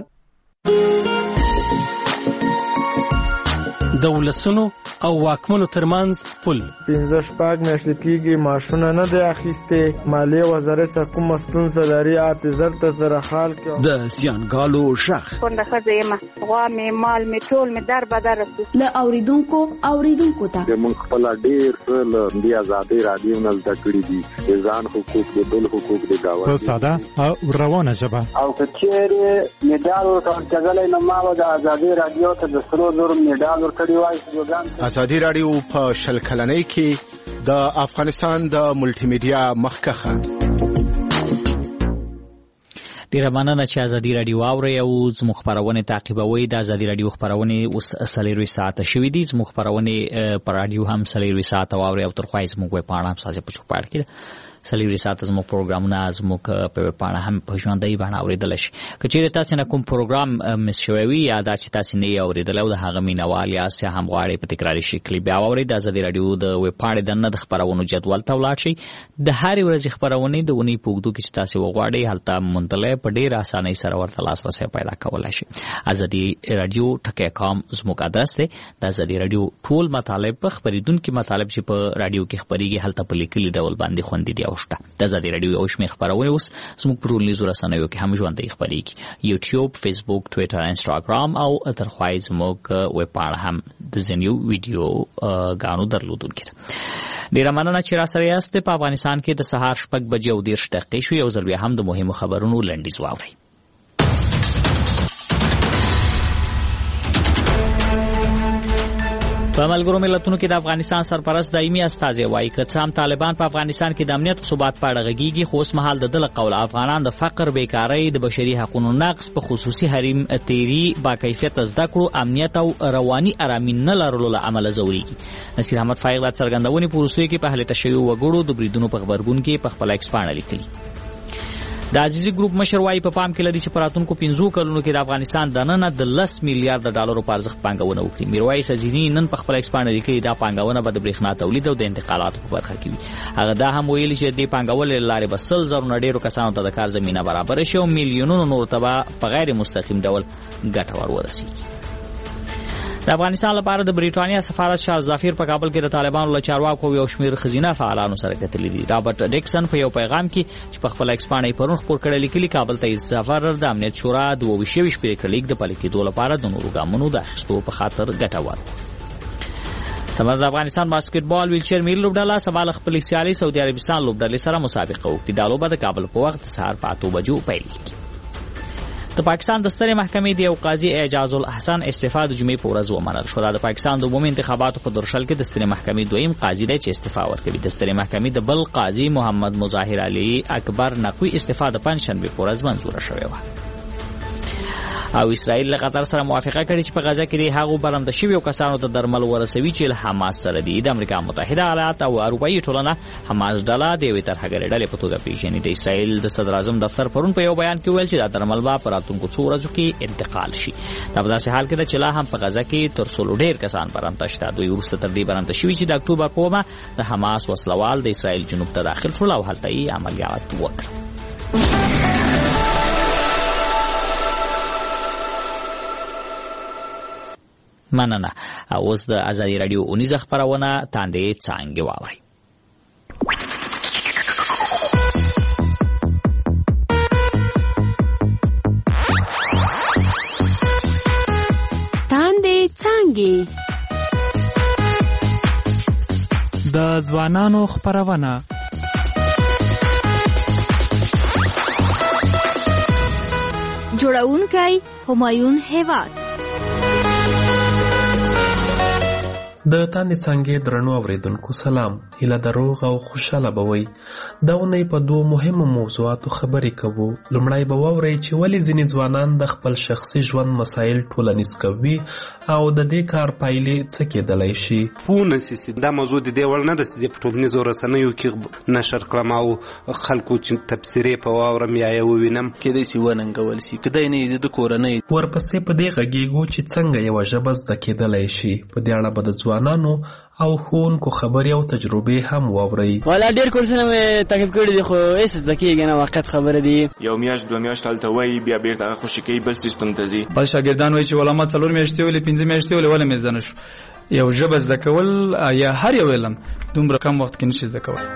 د ولسونو او واکمنو ترمنځ پل 15 میاشتې کېږي ماشونه نه دی اخیستې، مالیې وزارت څخه کومه ستونزه لري، اعتذار ته سره حال کې د زیانګالو شخ کونډه ښځه یم، غوا مې مال مې ټول مې در بدر رسو له اوریدونکو ته موږ خپل ډېر څه له دې ازادي رادیو نه زده کړي دي، د ځان حقوق د بل حقوق د داوا په ساده او روانه ژبه. او کچېرې میډال ورکړل نو ما د ازادي رادیو ته د 300 میډال ورکړی وای. ازادي رادیو په شل کلنۍ کې د افغانستان د ملټي میډیا مخکخه. ډیره مننه چې ازادي رادیو اوري او زموږ خبرونه تعقیبوي. د ازادي رادیو خبرونه اوس 3 ساعته شوې دي، زموږ خبرونه پر رادیو هم 3 ساعته اوري او تر خوای زموږ په اړه هم سازه پچو پاره کړي. سلیوري ساعت زموږ پروګرامونه زموږ په پاڼه هم په ژوندۍ بڼه اوریدل شي. که چیرې تاسو نه کوم پروګرام مس شوی وي یا دا چې تاسو نه اوریدل او د هغه مینوال یا سه هم غواړي په تکراري شکل بیا اورئ. د آزادي رادیو د ویب پاڼې د نه خبرونو جدول ته ولاړ شئ. د هر ورځې خبرونه د اونۍ په وګړو کې تاسو وغواړئ هلته منتلې په ډیر اسانۍ سره ورته لاسرسي پیدا کولای شئ. آزادي رادیو ټکی.com زموږ ادرس دی. د آزادي رادیو ټول مطالب په خبرېدونکو مطالب چې په رادیو کې خبريږي هلته په لیکلي ډول باندې خوندې دی اوشته. د آزادي رادیو او شمیر خبرونه اوس زموږ په ټولنیزو رسنیو کې هم ژوندۍ خبريږي. یوټیوب، فیسبوک، ټوئیټر، انستګرام او ترخوای زموږ ویب پاڼه هم د زنیو ویډیو غانو درلودونکو. ډیره مننه چې را سره یاست. په افغانستان کې د سهار 6:30 شو. یو ځل بیا هم د مهمو خبرونو لنډیز واورئ. په ملګرو ملتونو کې د افغانستان سرپرست دایمي استازی وایي که څه هم طالبان په افغانستان کې د امنیت او ثبات په اړه غږیږي خو اوس مهال د دله قول افغانان د فقر، بیکارۍ، د بشري حقوقو نقض، په خصوصي حریم تیری، با کیفیت زده کړو، امنیت او رواني آرامي نه لرلو له امله ځوريږي. نصیر احمد فایق د څرګندونې په وروستیو کې په هله تشیع وګړو د بریدونو په خبرګون کې په خپل ایکس پاڼه لیکلي. د عزیزي ګروپ مشر وايي په پام کې لري چې پراتونکو 15 کلونو کې د افغانستان د نن د 10 میلیارډ ډالرو په ارزښت پانګونه وکړي. میرویس عزیزي نن په خپل ایکسپاند لیکلي دا پانګونه به د برېښنا تولید او د انتقالاتو په برخه کې وي. هغه دا هم ویلي چې د پانګونې لارې به 100,000 ډیرو کسانو ته د کار زمينه برابر شي او میلیونونو نور ته په غیر مستقیم ډول ګټه ورسیږي. د افغانستان لپاره د بریټانیا سفارت شاه ظفیر په کابل کې د طالبانو له چارواکو یو شمېر خزینه فعالانو سره کتلي دي. رابرټ ډیکسن په یو پیغام کې چې په خپل ایکسپاند پرون خبر کړی لیکلي کابل ته سفر د امنیت شورا د 22 پریکړه لیک د پلي کېدو لپاره د نورو ګامونو د اخیستو په خاطر ګټور. تمام افغانستان باسکټبال ویلچر میل لوبډله سبا خپل سیالي سعودي عربستان لوبډلې سره مسابقه وکړي. د لوبه د کابل په وخت سهار په 8 بجو پیل کیږي. د پاکستان د سترې محکمې د یو قاضي اعجاز الاحسان استعفا د جمعې په ورځ ومنل شو. د پاکستان د عمومي انتخاباتو په درشل کې د سترې محکمې دویم قاضي دی چې استعفا ورکوي. د سترې محکمې د بل قاضي محمد مظاهر علي اکبر نقوي استعفا د پنځشنبه په ورځ منزور شوې و. او اسرائیل له قطر سره موافقه کړې چې په غزه کې د هغو برمده شویو کسانو ته درمل ورسوي چې له حماس سره دي. د امریکا متحده ایالات او اروپایي ټولنه حماس ډله د یوې ترهګرې ډلې په توګه پیژني. د اسرائیل د صدر اعظم دفتر پرون په یو بیان کې ویل چې دا درمل به په راتلونکو څو ورځو کې انتقال شي. دا په داسې حال کې ده چې لا هم په غزه کې تر څو ډېر کسان برمته شته. دوی وروسته تر دې برمته شوي چې د اکتوبر په اومه د حماس وسلوال د اسرائیل جنوب ته داخل شول او هلته یې عملیات وکړل. مننه. اوس د آزادي رادیو اونیزه خبرونه تاندې څنګه واوري. تاندې څنګه د ځوانانو خبرونه جوړونکي همایون هیواد د تاندې څنګه درنو اوریدونکو سلام. هیله د روغ او خوشاله بوي. دا ونې په دوه مهمو موضوعاتو خبرې کوو. لومړی به واورئ چې ولې ځینې ځوانان د خپل شخصي ژوند مسایل ټولنیز کوي او د دې کار پایلې څه کېدلی شي. پونه سیسي دا موضوع د دې وړ نه ده چې په ټولنیزو رسنیو کې نشر کړم او خلکو چې تبصرې په واورم یا یې ووینم کېدای شي وننګول شي کدی نه د کورنۍ. ورپسې په دې غږیږو چې څنګه یوه ژبه زده کېدلی شي. په دې اړه به د ځوانانو او ښوونکو خبرې او تجربې هم واورئ. والا ډېر کورسونه مې تعقیب کړي دي خو هېڅ زده کېږي نه. واقعیت خبره دي. یو میاشت 2 میاشت هلته وایي بیا بېرته هغه خوشي کوي بل سیستم ته ځي. بعض شاګردان وایي چې والا ما 4 میاشتې ولې 5 میاشتې ولې مې زده نه شو. یو ژبه زده کول یا هر یو علم دومره کم وخت کې نشي زده کولی.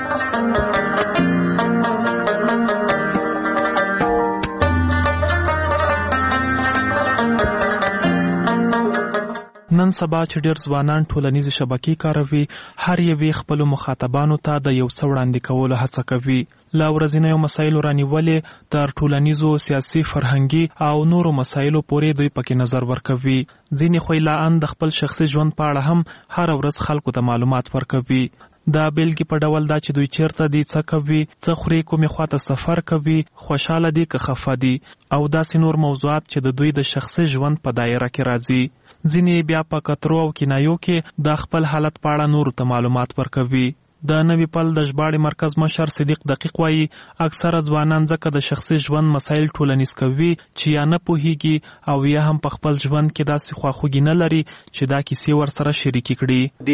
نن سبا چې ډېر ځوانان ټولنیزې شبکې کاروي، هر یوې خپلو مخاطبانو ته د یو څه وړاندې کولو هڅه کوي. له ورځنیو مسایلو رانیولې تر ټولنیزو، سیاسي، فرهنګي او نورو مسایلو پورې دوی پکې نظر ورکوي. ځینې خو یې لا ان د خپل شخصي ژوند په اړه هم هره ورځ خلکو ته معلومات ورکوي. دا بیلګې په ډول دا چې دوی چیرته دي، څه کوي، څه خوري، کومې خواته سفر کوي، خوشحاله دي که خفه دي، او داسې نور موضوعات چې د دوی د شخصي ژوند په دایره کې راځي. ځینې بیا په کترو او کنایو کې د خپل حالت په اړه نورو ته معلومات ورکوي. د نوي پل د ژباړې مرکز مشر صدیق دقیق وایي اکثره ځوانان ځکه د شخصي ژوند مسایل ټولنیز کوي چې یا نه پوهیږي او یا هم په خپل ژوند کې داسې خواخوږي نه لري چې دا کیسې ورسره شریکې کړي.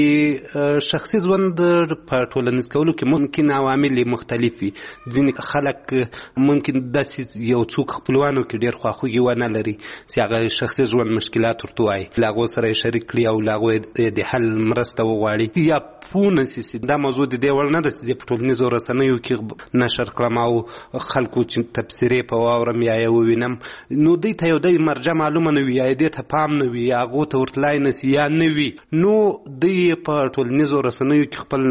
د شخصي ژوند په ټولنیز کولو کې ممکن عوامل مختلف وي. ځینې خلک ممکن داسې یو څوک خپلوانو کې ډېر خواخوږي ونه لري چې هغه شخصي ژوند مشکلات ورته وایي، له هغو سره یې شریک کړي او له هغو د حل مرسته وغواړي، یا پوه نه سي دا موضوع د دې وړ نه ده چې په ټولنیزو رسنیو کې نشر کړم او خلکو چې تبصرې په واورم یا یې ووینم، نو دوی ته یو د مرجع معلومه نه وي، یا دې ته پام نه وي، یا هغو ته ورتلای نه سي یا نه وي، نو دوی په ټولنیزو رسنیو کې خپل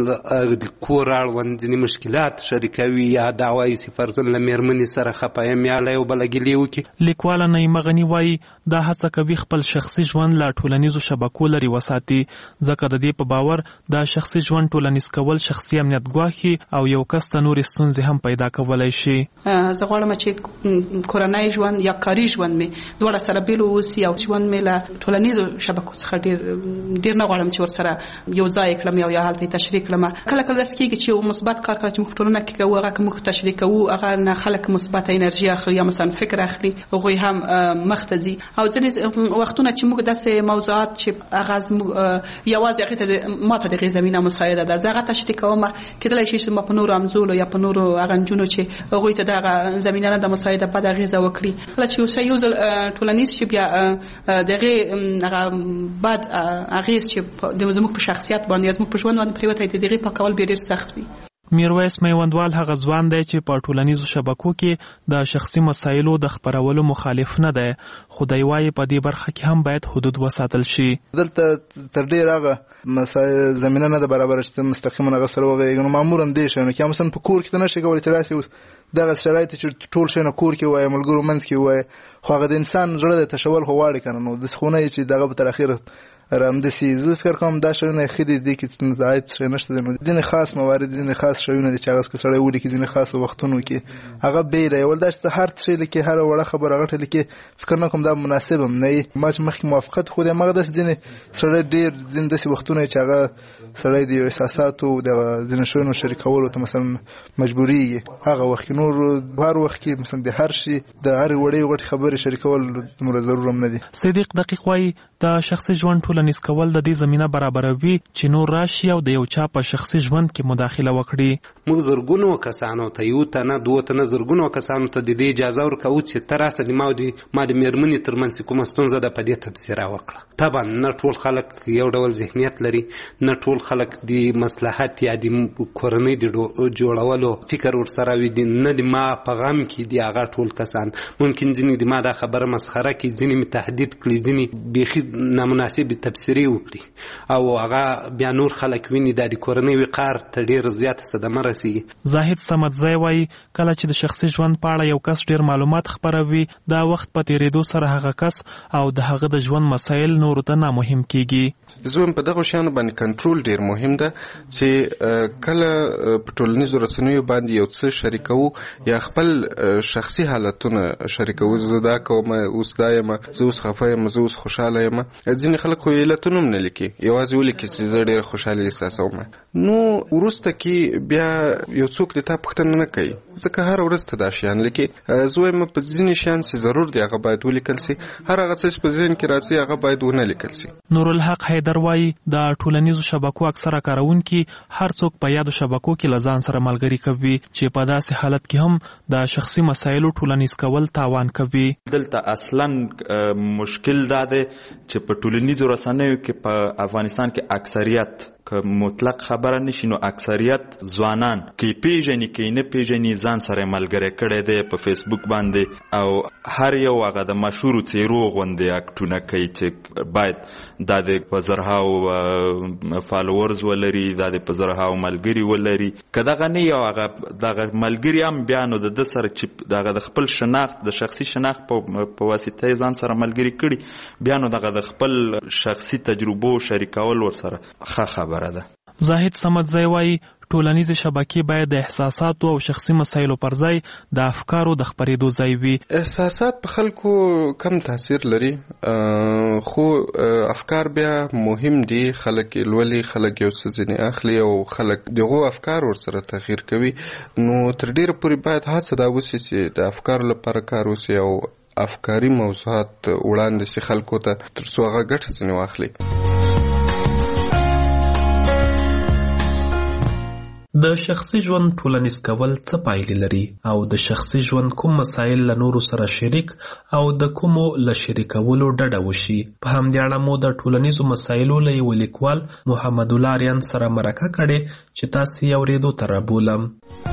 کور اړوند ځینې مشکلات شریکوي، یا دا وایي چې فرضاً له مېرمنې سره خفه یم یا له یو بله ګیلې وکړي. لیکواله نعیمه غني وایي دا هڅه کوي خپل شخصي ژوند له ټولنیزو شبکو لرې وساتي، ځکه د دې په باور دا شخصي ژوند ټولنیز کول شخصي امنیت ګواښي او یو کس ته نورې ستونزې هم پیدا کولی شي. زه غواړم چې کورنۍ ژوند یا کاري ژوند مې دواړه سره بیل واوسي او ژوند مې له ټولنیزو شبکو څخه ډېر نه غواړم چې ورسره یو ځای کړم یا هلته یې تشریح کړم. کله کله داسې کېږي چې یو مثبت کار کله چې موږ په ټولنه کې کوو هغه که موږ تشریح کوو هغه نه خلک مثبت انرژي اخلي یا مثلا فکر اخلي، هغوی هم مخ ته ځي. او ځینې وختونه چې موږ داسې موضوعات چې هغه زموږ یوازې هغې ته ما ته د هغې زمینه مساعده ده، زه هغه تشریح کوم، کېدلی شي چې ما په نورو همزولو یا په نورو هغه نجونو چې هغوی ته دغه زمینه نه ده مساعده بد اغېزه وکړي. کله چې یو شی یو ځل ټولنیز شي بیا د هغې هغه بد اغېز چې زموږ په شخصیت باندې یا زموږ په ژوند باندې پرېوتی د هغې پاکول بیا ډېر سخت وي. میرویس میوندوال هغه ځوان دی چې په ټولنیزو شبکو کې د شخصي مسایلو د خپرولو مخالف نه دی، خو دی وایي په دې برخه کې هم باید حدود وساتل شي. دلته تر ډېر هغه مسایل زمینه نه ده برابره چې مستقیما هغه سره وغږېږي. نو معمولا دې شیانو کې مثلا په کور کې ته نشي کولی چې راشي اوس دغه شرایط چې ټول شی نه کور کې وایي ملګرو منځ کې وایي، خو هغه د انسان زړه د تشول خو غواړي که نه، نو داسې خو نه چې دغه به تر اخره رامدسي. زه فکر کوم دا شیونه ښه دي، دې کې عیب څه نشته دی. نو ځینې خاص موارد ځینې خاص شیونه دي چې هغه که سړی ولیکي ځینې خاصو وختونو کې هغه بېله یول دا چې هر څه لیکي، هره وړه خبره غټه لیکي، فکر نه کوم دا مناسب هم نه وي. ما چې مخکې موافقت خو دی همغه داسې ځینې سړی ډېر ځینې داسې وختونه چې هغه سړی د یو احساساتو د ځینې شیونو شریکولو ته مثلا مجبورېږي، هغه وخت کې نور هر وخت کې مثلا د هر شي د هرې وړې غټې خبرې شریکول دومره ضرور هم نه دي. صدیق دقیق وایي د شخصي ژوند ټولنیز کول د دې زمینه برابروي چې نور راشي او د یو چا په شخصي ژوند کې مداخله وکړي. موږ زرګونو کسانو ته یو تنه دوه تنه زرګونو کسانو ته د دې اجازه ورکوو چې ته راسه د ما د مېرمنې ترمنځ کومه ستونزه ده په دې تبصره وکړه. طبعا نه ټول خلک یو ډول ذهنیت لري، نه ټول خلک د مصلحت یا د کورنۍ د جوړولو فکر ورسره وي، نه د ما په غم کې دي هغه ټول کسان. ممکن ځینې د ما دا خبره مسخره کړي، ځینې مې تهدید کړي، ځینې بیخي نامناسب تبصرې وکړي او هغه بیا نور خلک ویني دا د کورنۍ وقار ته ډېر زیاته صدمه رسېږي. زاهد صمدزی وایي کله چې د شخصي ژوند په اړه یو کس ډېر معلومات خپروي، دا وخت په تېرېدو سره هغه کس او د هغه د ژوند مسایل نورو ته نامهم کېږي. زه په دغو شیانو باندې کنټرول ډېر مهم ده چې کله په ټولنیزو رسنیو باندې یو څه شریکوو یا خپل شخصي حالتونه شریکوو، زه دا کوم اوس دا یم، زه اوس خفه یم، زه اوس خوشحاله یم. ځینې خلک خو علتونه هم نه لیکي، یوازې ولیکي چې زه ډېر خوشحالي احساسوم. نو وروسته کې بیا یو څوک د تا پوښتنه نه کوي، ځکه هره ورځ ته دا شیان لیکي. زه وایم په ځینې شیان چې ضرور دی هغه باید ولیکل سي، هر هغه څه چې په ذهن کې راځي هغه باید ونه لیکل سي. نورالحق حیدر وایي د ټولنیزو شبکو اکثره کاروونکي هر څوک په یادو شبکو کې له ځان سره ملګري کوي چې په داسې حالت کې هم د شخصي مسایلو ټولنیز کول تاوان کوي. دلته اصلا مشکل دا دی چې په ټولنیزو رسنیو کې په افغانستان کې اکثریت که مطلق خبره نشي نو اکثریت ځوانان کې پیژني کې نه پیژني ځان سره ملګری کړی دی په فیسبوک باندې او هر یو هغه د مشهورو څیرو غوندې اکټونه کوي چې باید دا د په زرهاو فالوورز ولري، دا د په زرهاو ملګري ولري. که دغه نه یو هغه دغه ملګري هم بیا نو د ده سره چې دغه د خپل شناخت د شخصي شناخت په واسطه یې ځان سره ملګري کړي، بیا نو دغه د خپل شخصي تجربو شریکول ورسره ښه خبره ده. زاهد صمدزی وایي ټولنیزې شبکې باید د احساساتو او شخصي مسایلو پر ځای د افکارو د خپرېدو ځای وي. احساسات په خلکو کم تاثیر لري، خو افکار بیا مهم دي. خلک لولي، خلک یو څه ځینې اخلي او خلک دغو افکار ورسره تغییر کوي. نو تر ډیره پورې باید هڅه دا وشي چې د افکارو لپاره کار وشي او افکاري موضوعات وړاندې شي خلکو ته، تر څو هغه ګټه ځینې واخلي. د شخصي ژوند ټولنیز کول څه پایلې لري او د شخصي ژوند کوم مسایل له نورو سره شریک او د کومو له شریکولو ډډه وشي؟ په همدې اړه مو د ټولنیزو مسایلو له یو لیکوال محمد الله آریان سره مرکه کړې چې تاسې یې اورېدو ته رابولم.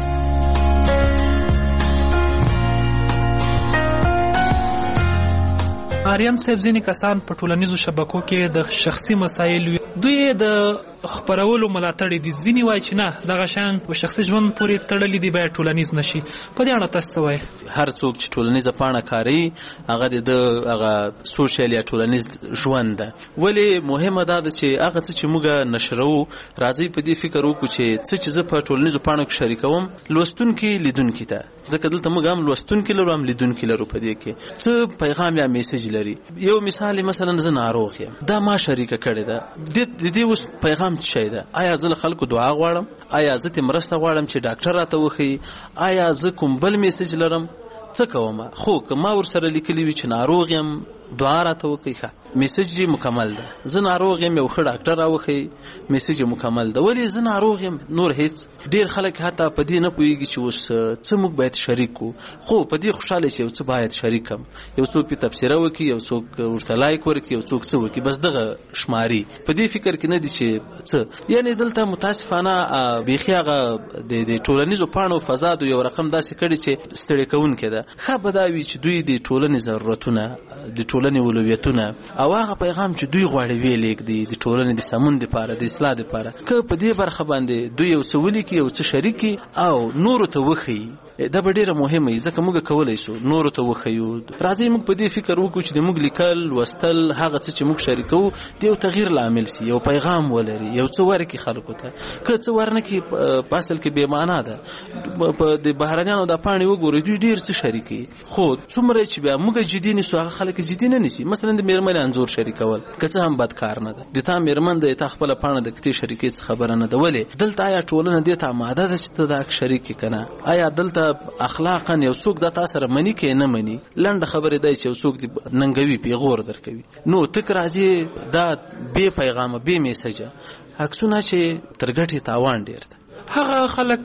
آریان صاحب، ځینې کسان په ټولنیزو شبکو کې د شخصي مسایل دوی د خپرولو ملاتړ دي، ځینې وایي چې نه دغه شیان په شخصي ژوند پورې تړلي دي، باید ټولنیز نشي. په دې اړه تاسو څه وایي؟ هر څوک چې ټولنیزه پاڼه کاروي هغه د هغه سوشل یا ټولنیز ژوند ده. ولې مهمه ده چې هغه څه چې موږ نشرو راځي په دې فکر وکړو چې څه چې زه په ټولنیزو پاڼو کې شریکوم لوستونکي لیدونکي ته، ځکه دلته موږ هم لوستونکي لرو هم لیدونکي لرو. په دې کې څه پیغام یا میسج لري. یو مثال مثلا زه ناروغ یم، دا ما شریکه کړې ده، د دې اوس پیغام څه شی ده؟ آیا زه له خلکو دعا غواړم؟ آیا زه ته مرسته غواړم چې ډاکټر راته وښیي؟ آیا زه کوم بل میسج لرم؟ څه کوم؟ خو که ما ورسره لیکلی وي چې ناروغ یم دعا راته وکړي، ښه میسج یې مکمل ده. زه ناروغ یم، یو ښه ډاکټر راوښیي، میسج یې مکمل ده. ولې زه ناروغ یم نور هیڅ؟ ډېر خلک حتی په دې نه پوهېږي چې اوس څه موږ باید شریک کړو، خو په دې خوشحاله چې یو څه باید شریک کړم. یو څوک پې تبصره وکړي، یو څوک ورته لایک ورکړي، یو څوک څه وکړي، بس دغه شماري. په دې فکر کې نه دي چې څه. یعنې دلته متاسفانه بیخي هغه د ټولنیزو پاڼو فضا یو رقم داسې کړي چې ستړی کوونکی ده. ښه به دا وي چې دوی د ټولنې ضرورتونه، د ټولنې اولویتونه او هغه پیغام چې دوی غواړي ویې لېږدي د ټولنې د سمون دپاره، د اصلاح دپاره، که په دې برخه باندې دوی یو څه ولیکي، یو څه شریک کړي او نورو ته وښیي، دا به ډیره مهمه وي. ځکه موږ کولی شو نورو ته وښیو. راځئ موږ په دې فکر وکړو چې د موږ لیکل، لوستل، هغه څه چې موږ شریکوو د یو تغییر لامل سي، یو پیغام ولري، یو څه ورکړي خلکو ته. که څه ورنکړي په اصل کې بېمعنا ده. د بهرنیانو دا پاڼې وګورئ، دوی ډېر څه شریکوي، خو څومره چې بیا موږ جدي نیسو هغه خلک جدي نه نیسي. مثلا د مېرمنې انځور شریکول که څه هم بد کار نه ده، د تا مېرمن ده، تا خپله پاڼه د کتې شریکۍ څه خبره نه ده. ولې دلته آیا ټولنه دې ته آماده ده چې ته دا شریک کړې که نه؟ آیا دلته اخلاق یو څوک دا تاسو سره مني کې نه مني؟ لنډه خبره دی چې یو څوک دی ننګوي، پیغور درکوي، نو تک راځي دا بې پیغامه، بې میسجه عکسونه چې تر ګټې تاوان ډېر ده. هغه خلک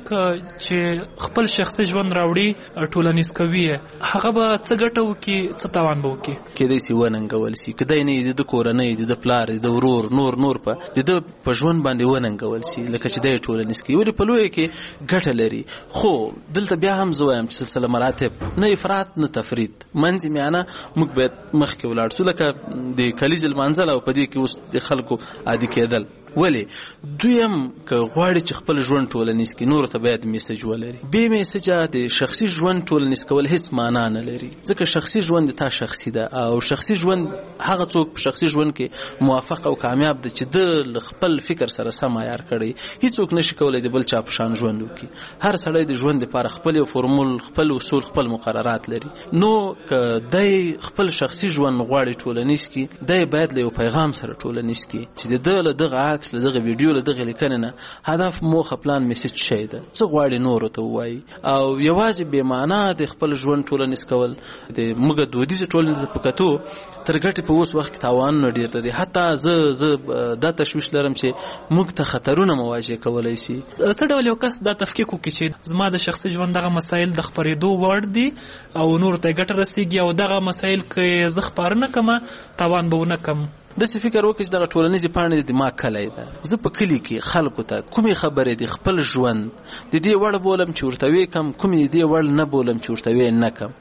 چې خپل شخصي ژوند راوړي ټولنیز کوي، هغه به څه ګټه وکړي، څه تاوان به وکړي؟ کېدای شي وننګول شي، کدی نه د کورنۍ، د پلار، د ورور، نور په د په ژوند باندې وننګول شي، لکه چې د ټولنیز کوي. ولې په لوی کې ګټه لري، خو دلته بیا هم زه وایم چې سلسله مراتب، نه افراط نه تفرید، منځ میانه موږ باید مخکې ولاړ شو، لکه د کلیزې لمانځل او په دې کې اوس د خلکو عادي کېدل. ولې دویم که غواړي چې خپل ژوند ټولنیز کړي، نورو ته باید میسج ولري. بې میسجه د شخصي ژوند ټولنیز کول هیڅ معنا نه لري، ځکه شخصي ژوند تا شخصي ده، او شخصي ژوند هغه څوک په شخصي ژوند کې موافق او کامیاب ده چې د خپل فکر سره سم عیار کړي. هیڅوک نشي کولی د بل چا په شان ژوند وکړي. هر سړی د ژوند لپاره خپل یو فورمول، خپل اصول، خپل مقررات لري. نو که دی خپل شخصي ژوند غواړي ټولنیز کړي، دی باید له یو پیغام سره ټولنیز کړي چې د ده له دغه عکس، له دغه ویډیو، له دغه لیکنې نه هدف، موخه، پلان، میسج شی ده، څه غواړي نورو ته ووایي. او یوازې بې معنا د خپل ژوند ټولنیز کول د موږ دودیزې ټولنې ته په کتو تر ګټې په اوس وخت کې تاوانونه ډېر لري. حتی زه دا تشویش لرم چې موږ ته خطرونه مواجه کولی شي. څه ډول یو کس دا تفکیک وکړي چې زما د شخصي ژوند دغه مسایل د خپرېدو وړ دي او نورو ته ګټه رسېږي، او دغه مسایل که زه خپاره نه کړم تاوان به ونه کړم؟ داسې فکر وکړي چې دغه ټولنیزې پاڼې د ما کلی ده، زه په کلي کې خلکو ته کومې خبرې د خپل ژوند د دې وړ بولم چې ورته ویې کړم، کومې د دې وړ نه بولم چې ورته ویې نه کړم.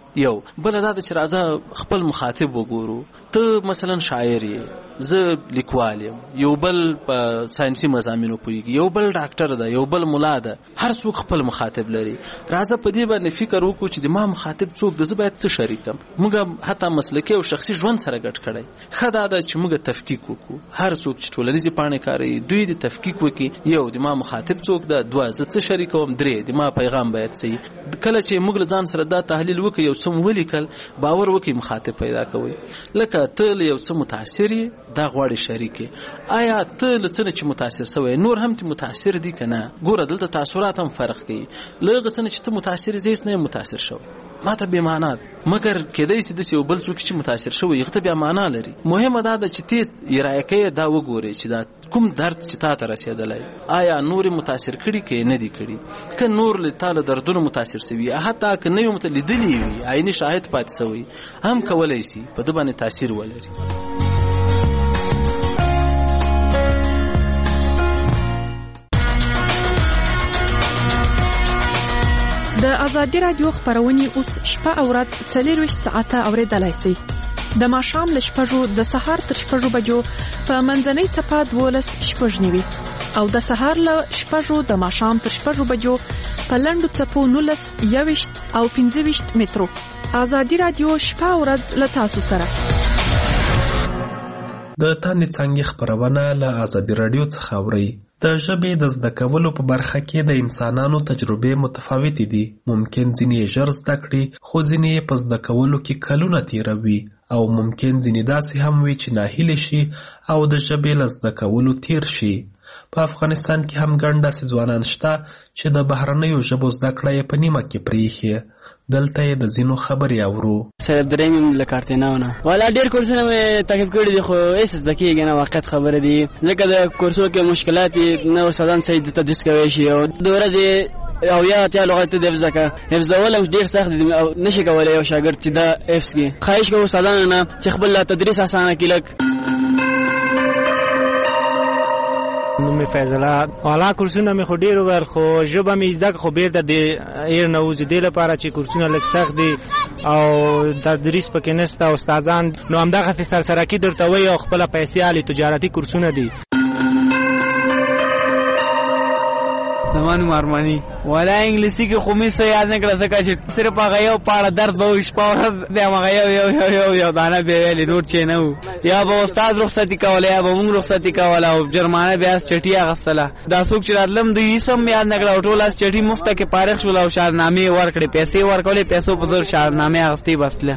یو بل دا چې راځه خپل مخاطب وګورو. ته مثلا شاعر یې، زه لیکوال یم، یو بل په ساينسي مضامینو پوهیږي، یو بل ډاکټر ده، یو بل مولا ده، هر څوک خپل مخاطب لري. راځه په دې باندې فکر وکړو چې د ما مخاطب څوک د زه باید څه شریکم. موږ حتی مسلکي او شخصي ژوند سره ګډ کړی. ښه دا ده چې موږ تفکیک وکړو. هر څوک چې ټولنیزې پاڼې کاروي دوی د تفکیک وکړي. یو د ما مخاطب څوک ده، دوه زه څه شریکوم، درې د ما پیغام باید صحیح. کله چې موږ له ځان سره دا تحلیل وکړو، یو څه ولیکل، باور وکړي مخاطب پیدا کوي. لکه ته له یو څه متاثر یې، دا غواړي شریک یې. آیا ته له څه نه چې متاثر شوی نور هم ته متاثر دي که نه؟ ګوره دلته تاثرات هم فرق کوي. له هغه څه نه چې ته متاثر یې، زه نه یم متاثر شوی، ما ته بې معنا ده. مګر کېدای شي داسې یو بل څوک چې متاثر شوی هغه ته بیا معنا لري. مهمه دا ده چې ته یې کوې دا وګورې چې دا کوم درد چې تا ته رسېدلی آیا نور یې متاثر کړي که نه دي کړي. که نور له تا له دردونو متاثر شوي، حتی که نه یې لیدلي وي، عیني شاهد پاتې شوی، هم کولی شي په ده باندې تاثیر ولري. د ازادي رادیو خبرونه اوس شپه او ورځ 24 ساعته اوریدلای شئ. د ماښام له 6 د سهار تر 6 بجو په منځنۍ څپه 12:09 او د سهار له 6 د ماښام تر 6 بجو په لنډو څپو 19 او 15 مترو. ازادي رادیو شپه او ورځ له تاسو سره. د تاندې څانګې خبرونه له ازادي رادیو څخه اورئ. د ژبې د زده کولو په برخه کې د انسانانو تجربې متفاوتې دي. ممکن ځینې یې ژر زده کړي، خو ځینې یې په زده کولو کې کلونه تیروي، او ممکن ځینې داسې هم وي چې ناهیلې شي او د ژبې له زده کولو تیر شي. په افغانستان کې هم ګڼ داسې ځوانان شته چې د بهرنیو ژبو زده کړه یې په نیمه کې پرېښې. دلته یې د ځینو خبرې اورو. سید عبدالرحیم له کارتیناونه والا ډېر کورسونه مې تعقیب کړي دي، خو هېڅ زده کېږي نه، واقعیت خبره دي. ځکه د کورسو کې مشکلات نه استادان صحیح تدریس کوی شي، او د ورځې او یا اتیا لغات د حفظ کا حفظول هم ډېر سخت دي او نشي کولای یو شاګرد چې دا حفظ کړي. خواهش کوم استادانو نه چې خپل تدریس اسانه کړي. لک نومې فیض الله والا کورسونه مې خو ډېر وویل، خو ژبه مې زده خو بیرته د ایر نه وځي. دې لپاره چې کورسونه لږ سخت دي او تدریس پکې نشته، استادان نو همدغسې سرسرکي درته وایي او خپله پیسې اخلي. تجارتي کورسونه دي. زمان مارمانی والا انګلیسي کې خو مې څه یاد نه کړه، ځکه چې صرف هغه یو پاړه درد به وي شپه ورځ د هغه یو دانه به ویلې، نور چې نه و. یا به استاد رخصتي کوله یا به موږ رخصتي کوله، او جرمانه بیا چټي اخیستله. دا څوک چې راتلم دوی هېڅ هم یاد نه کړه، او ټول چټي مفته کې فارغ شول او شاهنامې ورکړې، پیسې ورکولې، پیسو په زور شاهنامې اخیستې بسله.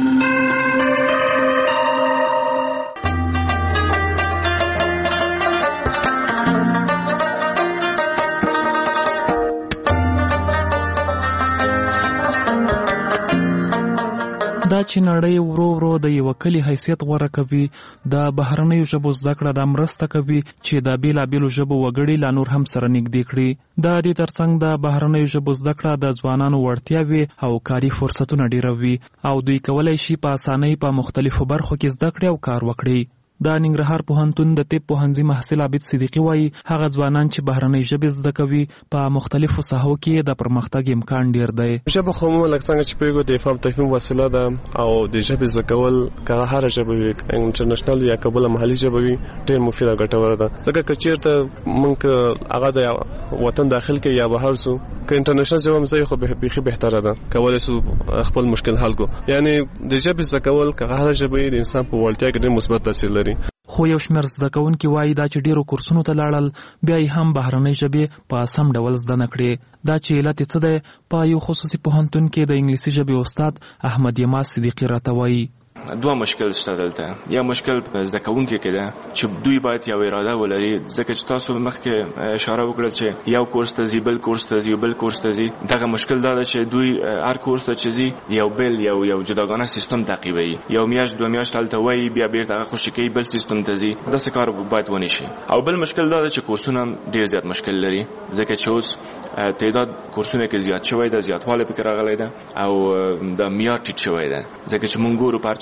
دا چې نړۍ ورو ورو د یو کلی حیثیت غوره کوي، د بهرنیو ژبو زده کړه د مرسته کوي چې د بیلابیلو ژبو وګړي لا نور هم سره نږدې کړي. د دې ترڅنګ د بهرنیو ژبو زده کړه د ځوانانو وړتیاوې او کاري فرصتونه ډیروي، او دوی کولای شي په اسانۍ په مختلفو برخو کې زده کړي او کار وکړي. د ننګرهار پوهنتون د طب پوهنځي محصل عابد صدیقي وایي هغه ځوانان چې بهرنۍ ژبې زده کوي په مختلفو ساحو کې د پرمختګ امکان ډیر دی. ژبه خو مو لکه څنګه چې پوهیږو د افهام تفهیم وسیله ده، او د ژبې زده کول که هره ژبه وي، انټرنیشنل یا که بله محلي ژبه وي، ډېر مفیده ګټوره ده. ځکه که چېرته موږ هغه د وطن داخل کې یا بهر ځو، که انټرنیشنل ژبه مزه خو بیخي بهتره ده، کولی شو خپل مشکل حل کړو. یعنی د ژبې زده کول که هره ژبه د انسان په وړتیا کې ډېر مثبت تاثیر لري. خو یو شمېر زده کوونکي وایي دا چې ډېرو کورسونو ته لاړل بیا یې هم بهرنۍ ژبې په سم ډول زده نه کړې. دا چې علت یې څه دی، په یو خصوصي پوهنتون کې د انګلیسي ژبې استاد احمد یما صدیقي راته وایي. دوه مشکل شته دلته. یا مشکل زده کوونکي کې ده چې دوی باید یو اراده ولري، ځکه چې تاسو مخکې اشاره وکړه چې یو کورس ته ځي، بل کورس ته ځي، بل کورس ته ځي. دغه مشکل دا ده چې دوی هر کورس ته چې ځي یو جداګانه سیستم تعقیبوي، یو میاشت دوه میاشت هلته وایي، بیا بیرته هغه خوشي کوي، بل سیستم ته ځي. داسې کار باید ونه شي. او بل مشکل دا ده چې کورسونه ډېر زیات مشکل لري، ځکه چې اوس تعداد کورسونه کې زیات شوی ده، زیاتوالی پکې راغلی ده، او د معیار ټیټ شوی ده. ځکه چې موږ ګورو په هر چا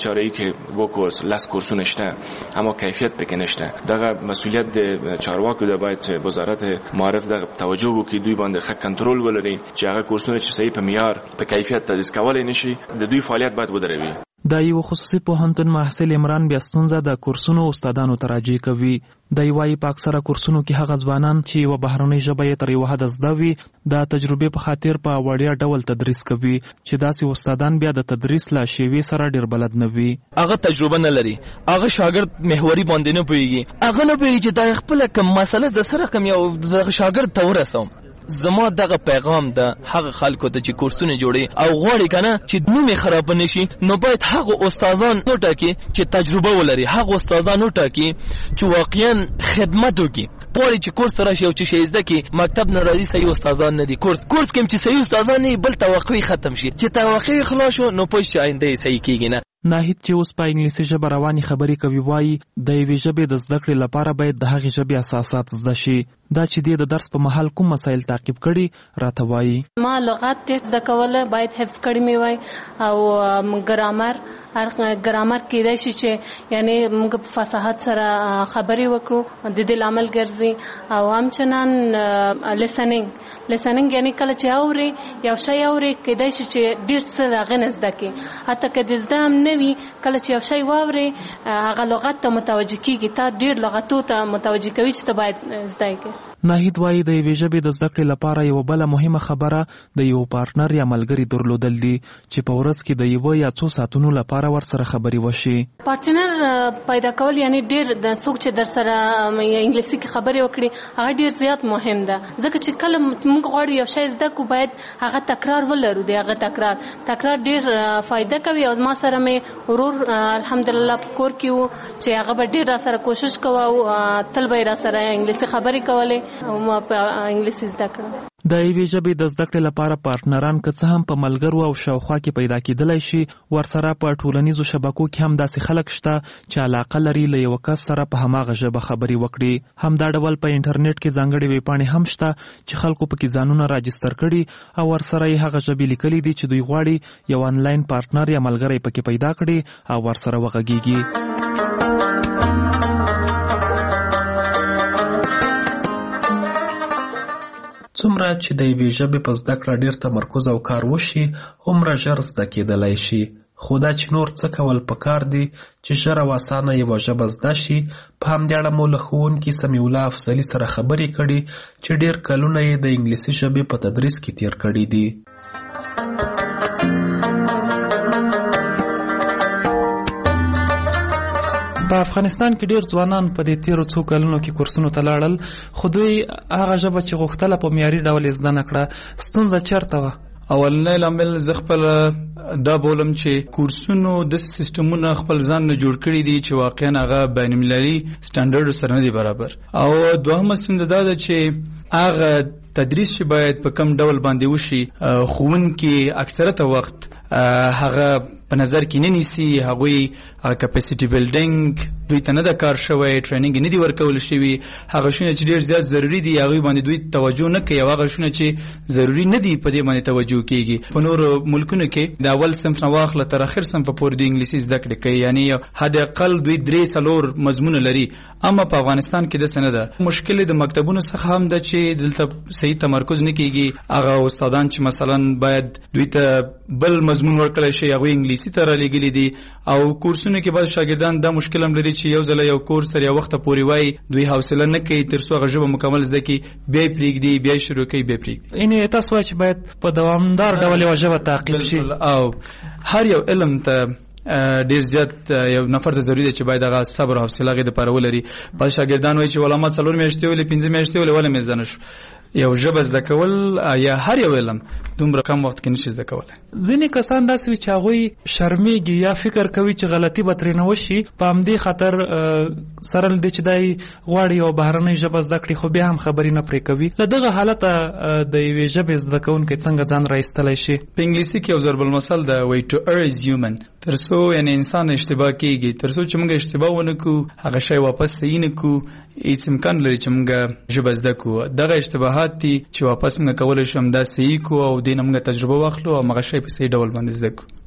چاره‌ای که و کورس لاس کورسونه شته اما کیفیت پکې نشته. دغه مسؤلیت د چارواکو د باید وزارت معارف د توجه وکړي، دوی باندې ښه کنټرول ولري چې هغه کورسونه چې صحیح په معیار په کیفیت تدریس کولای نشي د دوی فعالیت باید ودروي. د یو خصوصي پوهنتون محصل عمران بیا ستونزه د کورسونو استادانو تراجع کوي. د وايي په اکثره کورسونو کې هغه ځوانان چې و بهرنۍ ژبه یې تر یو حد زده وي د تجربې په خاطر په وړیا ډول تدریس کوي چې داسې استادان بیا د تدریس لا شیوې سره ډیر بلد نه وي. هغه تجربه نه لري، هغه شاګرد محوري باندې نه پوهیږي، هغه نه پوهیږي چې دا خپل کوم مسله ز سره کوم یو د شاګرد ته ورسوم. زما دغه پیغام ده هغه خلکو ته چې کورسونه جوړي او غواړي کنه چې نوم خراب نشي، نو باید هغه استادان نو ټاکي چې تجربه ولري، هغه استادان نو ټاکي چې واقعا خدمت وکړي. غواړي چې کورس راشي او چې شي زده کی مکتب نه راځي صحیح استادان نه دي، کورس کوم چې صحیح استادان نه بل توقع ختم شي، چې توقع خلاص شو نو پوه آینده صحیح کیږي نه. ناهید چې اوس په انګلیسي ژبه رواني خبرې کوي وایي د یوې ژبې د زده کړې لپاره باید د هغې ژبې اساسات زده شي. دا چې دی د درس په مهال کوم مسایل تعقیب کړي راته وایي. ما لغت ډېر زده کوله، باید حفظ کړي مې وای او ګرامر کېدای شي چې یعنی موږ په فصاحت سره خبرې وکړو د دې لامل ګرځي. او همچنان لیسنینګ یعنی کله چې اوري یو شی اوري کېدای شي چې ډېر څه هغه نه زده کړي، حتی که د زده هم نه وي کله چې یو شی واوري هغه لغت ته متوجه کېږي، تا ډېر لغتو ته متوجه کوي چې ته باید زده کړې. ناهید وایي د یوې ژبې د زده کړې لپاره یو بله مهمه خبره د یو پارتنر یا ملګري درلودل دي چې په ورځ کې د یو یا څو ساعتونو لپاره ورسره خبرې وشي. پارتنر پیدا کول یعنی ډېر د څوک چې در سره انګلیسي کې خبرې وکړي هغه ډېر زیات مهم ده، ځکه چې کله موږ غواړو یو شی زده کړو باید هغه تکرار ولرو. د هغه تکرار ډېر فایده کوي. او ما سره مې ورور الحمدلله په کور کې و چې هغه به ډېر را سره کوشش کوه او تل به را سره انګلیسي خبرې کولې او ما په انګلیسي زده کړم. د یوې ژبې د زده کړې لپاره پارتنران که څه هم په ملګرو او شاوخوا کې پیدا کېدلی شي، ورسره په ټولنیزو شبکو کې هم داسې خلک شته چې علاقه لري له یو کس سره په هماغه ژبه خبرې وکړي. همدا ډول په انټرنیټ کې ځانګړې ویبپاڼې هم شته چې خلکو پکې ځانونه راجستر کړي او ورسره یې هغه ژبې لیکلي دي چې دوی غواړي یو آنلاین پارتنر یا ملګری پکې پیدا کړي او ورسره وغږیږي. څومره چې د یوې ژبې په زده کړه ډېر تمرکز او کار وشي هومره ژر زده کېدلی شي. خو دا چې نور څه کول پکار دي چې ژر او اسانه یوه ژبه زده شي. په همدې اړه مو له ښوونکي سمیع الله افضلي سره خبرې کړي چې ډېر کلونه یې د انګلیسي ژبې په تدریس کې تیر کړي دي. په افغانستان کې ډېر ځوانان په دې تیرو څو کلونو کې کورسونو ته لاړل، خو دوی هغه ژبه چې غوښتله په معیاري ډول یې زده نه کړه. ستونزه چېرته وه؟ اولنی لامل زه خپل دا بولم چې کورسونو د سیستمونه خپل ځان نه جوړ کړي دي چې واقعا هغه بین المللي سټانډرډ سره نه دي برابر. او دوهمه ستونزه دا ده چې هغه تدریس چې باید په کم ډول باندې وشي ښوونکي اکثرته وخت هغه په نظر کې نه نیسي، هغوی کپاسیټي بلډینګ دوی ته نه ده کار شوی، ټریننګ نه دي ورکول شوي. هغه شونه چې ډېر زیات ضروري دي هغوی باندې دوی توجه نه کوي، او هغه شونه چې ضروري نه دي په دې باندې توجه کیږي. په نورو ملکونو کې د اول صنف نه واخله تر اخر صنف پورې د انګلیسي زده کړې کوي، یعنی حد اقل دوی 3-4 مضمونه لري. اما په افغانستان کې داسې نه ده. مشکل د مکتبونو څخه هم ده چې دلته صحیح تمرکز نه کیږي. هغه استادان چې مثلا باید دوی ته بل مضمون ورکړی شي هغوی انګلیسي ته رالیږلي دي، او کورسونو کې بعض شاګردان دا مشکل هم لري چې یو ځله یو کورس تر یو وخته پورې وایي دوی حوصله نه کوي تر څو هغه ژبه مکمل زده کړي، بیا یې پرېږدي، بیا یې شروع کوي، بیا یې پرېږدي. یعنې تاسو وایئ چې باید په دوامدار ډول یوه ژبه تعقیب شي. او هر یو علم ته ډیر زیات یو نفر ته ضروري دی چې باید هغه صبر او حوصله هغې دپاره ولري. بعض شاګردان وایي چې ولا ما 4 میاشتې ولې 5 میاشتې ولې ولې مې زده نه شو. یو ژبه زده کول یا هر یو علم دومره کم وخت کې نشي زده کولی. ځینې کسان داسې وي چې هغوی شرمېږي یا فکر کوي چې غلطي به ترې نه وشي، په همدې خاطر سره له دې چې دی غواړي یوه بهرنۍ ژبه زده کړي خو بیا هم خبرې نه پرې کوي. له دغه حالته د یوې ژبې زده کوونکی څنګه ځان را ایستلی شي؟ په انګلیسي کې یو ضرب المثل ده وایي to err is human. تر څو یعنې انسان اشتباه کېږي، تر څو چې موږ اشتباه ونه کړو هغه شی واپس صحیح نه کړو، هېڅ امکان لري چې موږ ژبه زده کړو. دغه اشتباهات دي چې واپس موږ کولی شو همدا صحیح کړو او دې نه موږ تجربه واخلو او هغه شی په صحیح ډول باندې زده کړو.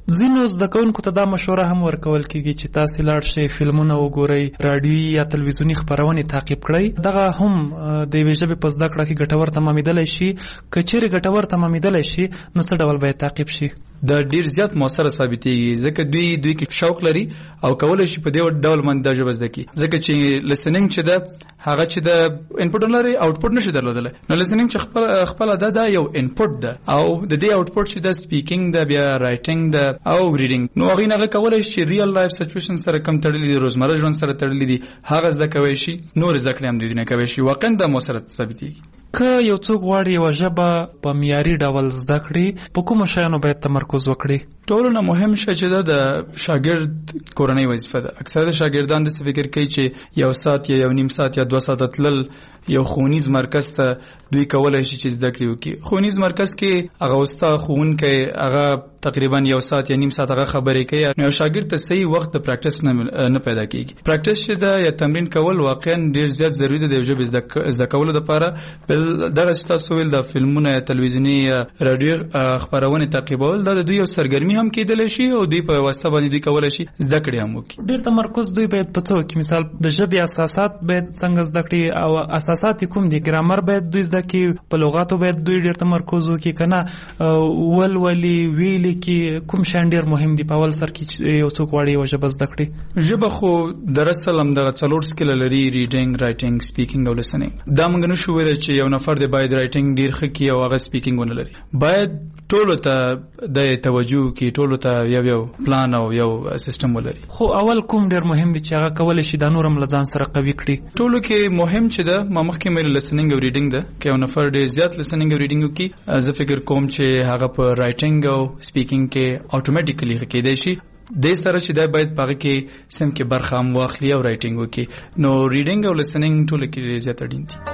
ځینو زده کوونکو ته دا مشوره هم ورکول کیږي چې تاسو لاړ شئ فلمونه وګورئ، رادیوي یا تلویزیونی خبرونه تعقیب کړئ. دغه هم د یوې ژبې په زده کړه کې ګټور تمامیدلی شي. که چیرې ګټور تمامیدلی شي نو څه ډول باید تعقیب شي؟ دا ډیر زیات موثره ثابتېږي ځکه دوی کې شوق لري او کولای شي په دې ډول باندې د ژبه زده کړي. ځکه چې لسننګ چې ده هغه چې د انپوټ لري آوټپوټ نشي درلودلی، نو لسننګ چې خپل دا یو انپوټ ده او د دې آوټپوټ چې د سپیکینګ ده، بیا رائټینګ ده او ریډینګ، نو هغه کولای شي ریل لایف سچویشن سره کم تړلي دي، روزمره ژوند سره تړلي دي، هغه زده کوي شي، نور زده کړې هم دوی نه کوي شي. واقعا دا موثره ثابتېږي. که یو څوک غواړي یو ژبه په معیاري ډول زده کړي، په کومو شیانو باید تمرکز وکړي؟ ټولو نه مهم شی چې د شاګرد کورنۍ وظیفه ده. اکثره د شاګردان د فکر کوي چې یو ساعت یا 1.5 ساعت یا 2 ساعت تلل یو ښوونیز مرکز ته دوی کولای شي چې زده کړي وکړي. ښوونیز مرکز کې هغه استاد ښوونکی هغه تقریبا 1 ساعت یا 1.5 ساعت هغه خبرې کوي، نو شاګرد ته صحیح وخت د پریکټس نه پیدا کیږي. پریکټس چې دا یا تمرین کول واقعا ډیر زیات ضروری دی د ژبې زده کولو لپاره. بل دغه تاسو ویل د فلمونه یا تلویزیونی یا رادیو خبرونه تعقیبول دا د دوی یو سرګرمي هم کېدلی شي او دوی په واسطه باندې دوی کولای شي زده کړي هم وکړي. ډیر تمرکز دوی باید په څه وکړي؟ مثال د ژبې اساسات باید څنګه زده کړي او اساسات کوم دي؟ ګرامر باید دوی زده کړي، په لغاتو باید دوی ډیر تمرکز وکړي کنه ولولي ویلي کې کوم شان ډیر مهم دي په اول سر کې یو څوک غواړي یو ژبه زده کړي؟ ژبه خو در اصل هم دغه 4 سکیل لري، ریډینګ، رائټینګ، سپیکینګ او لسنینګ. دا موږ نشو ویلی چې یو نفر دی باید رائټینګ ډیر ښه کړي او هغه سپیکینګ ونه لري. باید ټولو ته د توجه کې، ټولو ته یو پلان او یو سیستم ولري. خو اول کوم ډیر مهم دي چې هغه کولای شي دا نورم لزان سره قوي کړي؟ ټولو کې مهم چې ده ما مخکې مې لسنینګ او ریډینګ ده. که یو نفر ډیر زیات لسنینګ او ریډینګ وکړي، زه فکر کوم چې هغه په رائټینګ او سپیکینګ کې اتوماتیکلی ښه کېدای شي. د سره چې دا باید پاره کې سم کې برخه هم واخلي او رائټینګ وکړي. نو ریډینګ او لسنینګ ټول کې زیات اړین دي.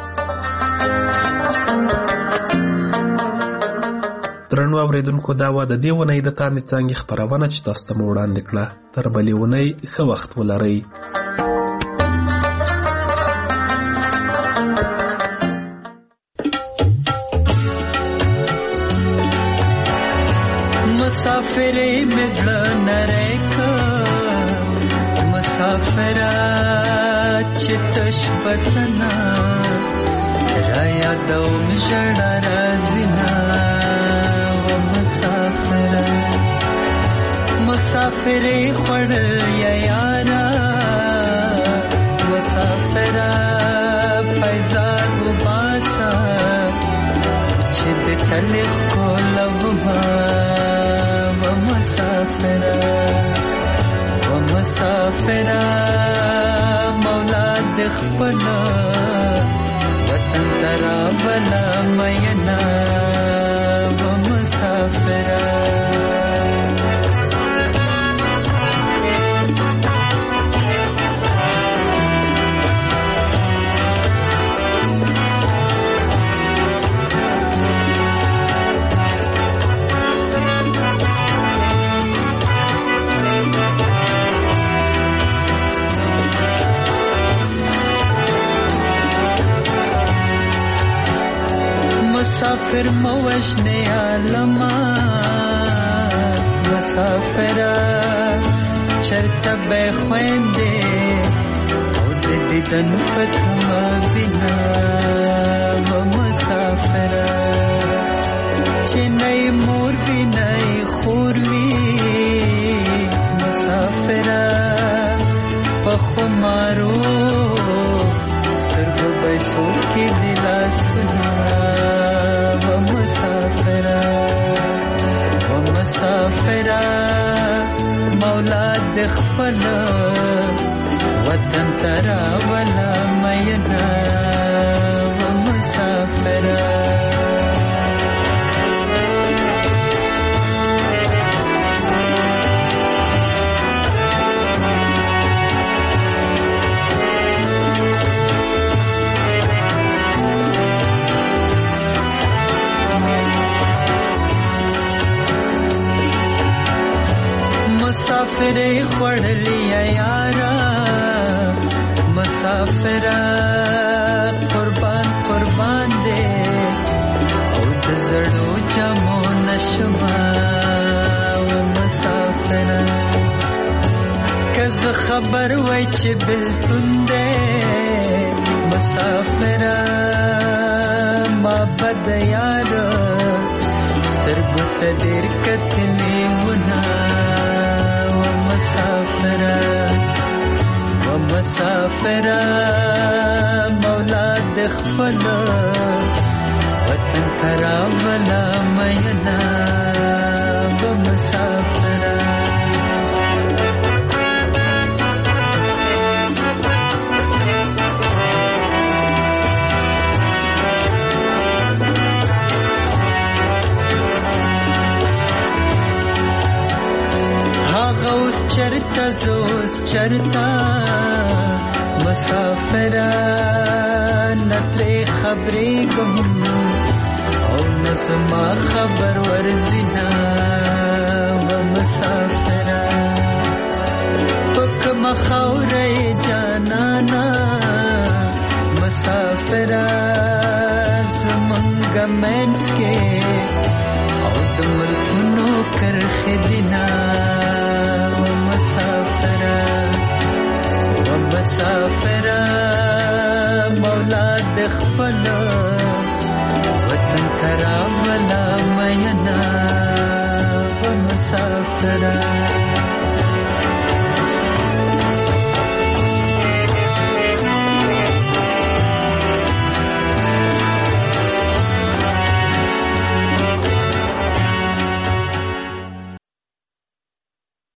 درنو اوریدونکو، دا و د دې ونې د تاندې څانګې خبرونه چې تاسو ته مو وړاندې کړه. تر بلې ونې ښه وخت ولرئ. مسافرې مې زړه نری که مسافره چې تش وطنه را یادوم ژړا راځي نه و مسافره. مسافرې خوړل یا یاره مسافره پیزار وباسه چې د تلې ښکلا وما مسافره مولا د خپل وطن ترا بلا مینا و مسافره. مسافر موجنه عالما مسافره چرته به خوينده او د دیدن پتما بنا و مسافره. چنئی مور بنای خوروی مسافره پخو مارو سترګو بیسو کې دلا سنا مسافره مولا د خپل وطن ترا ولا مینا و مسافره. مسافرې خوړلې یارا مسافره قربان قربان دې او د زړو جامو نشما و مسافره. خبر وای چې بلتون دې مسافره ما بد یار سترګو ته ډېر کتلې ونه و مسافره مولا د خپل وطن ته راوله مینا و مسافره اوس چرتا زوس چرتا مسافره نترې خبرې ګم او نسما خبر ورزینا و مسافره پک مخاورې جانانا مسافره زمنګ منځ کې او د ملکونو کرخې دینا مسافره مولا د خپل وطن ته راوله مینا و مسافره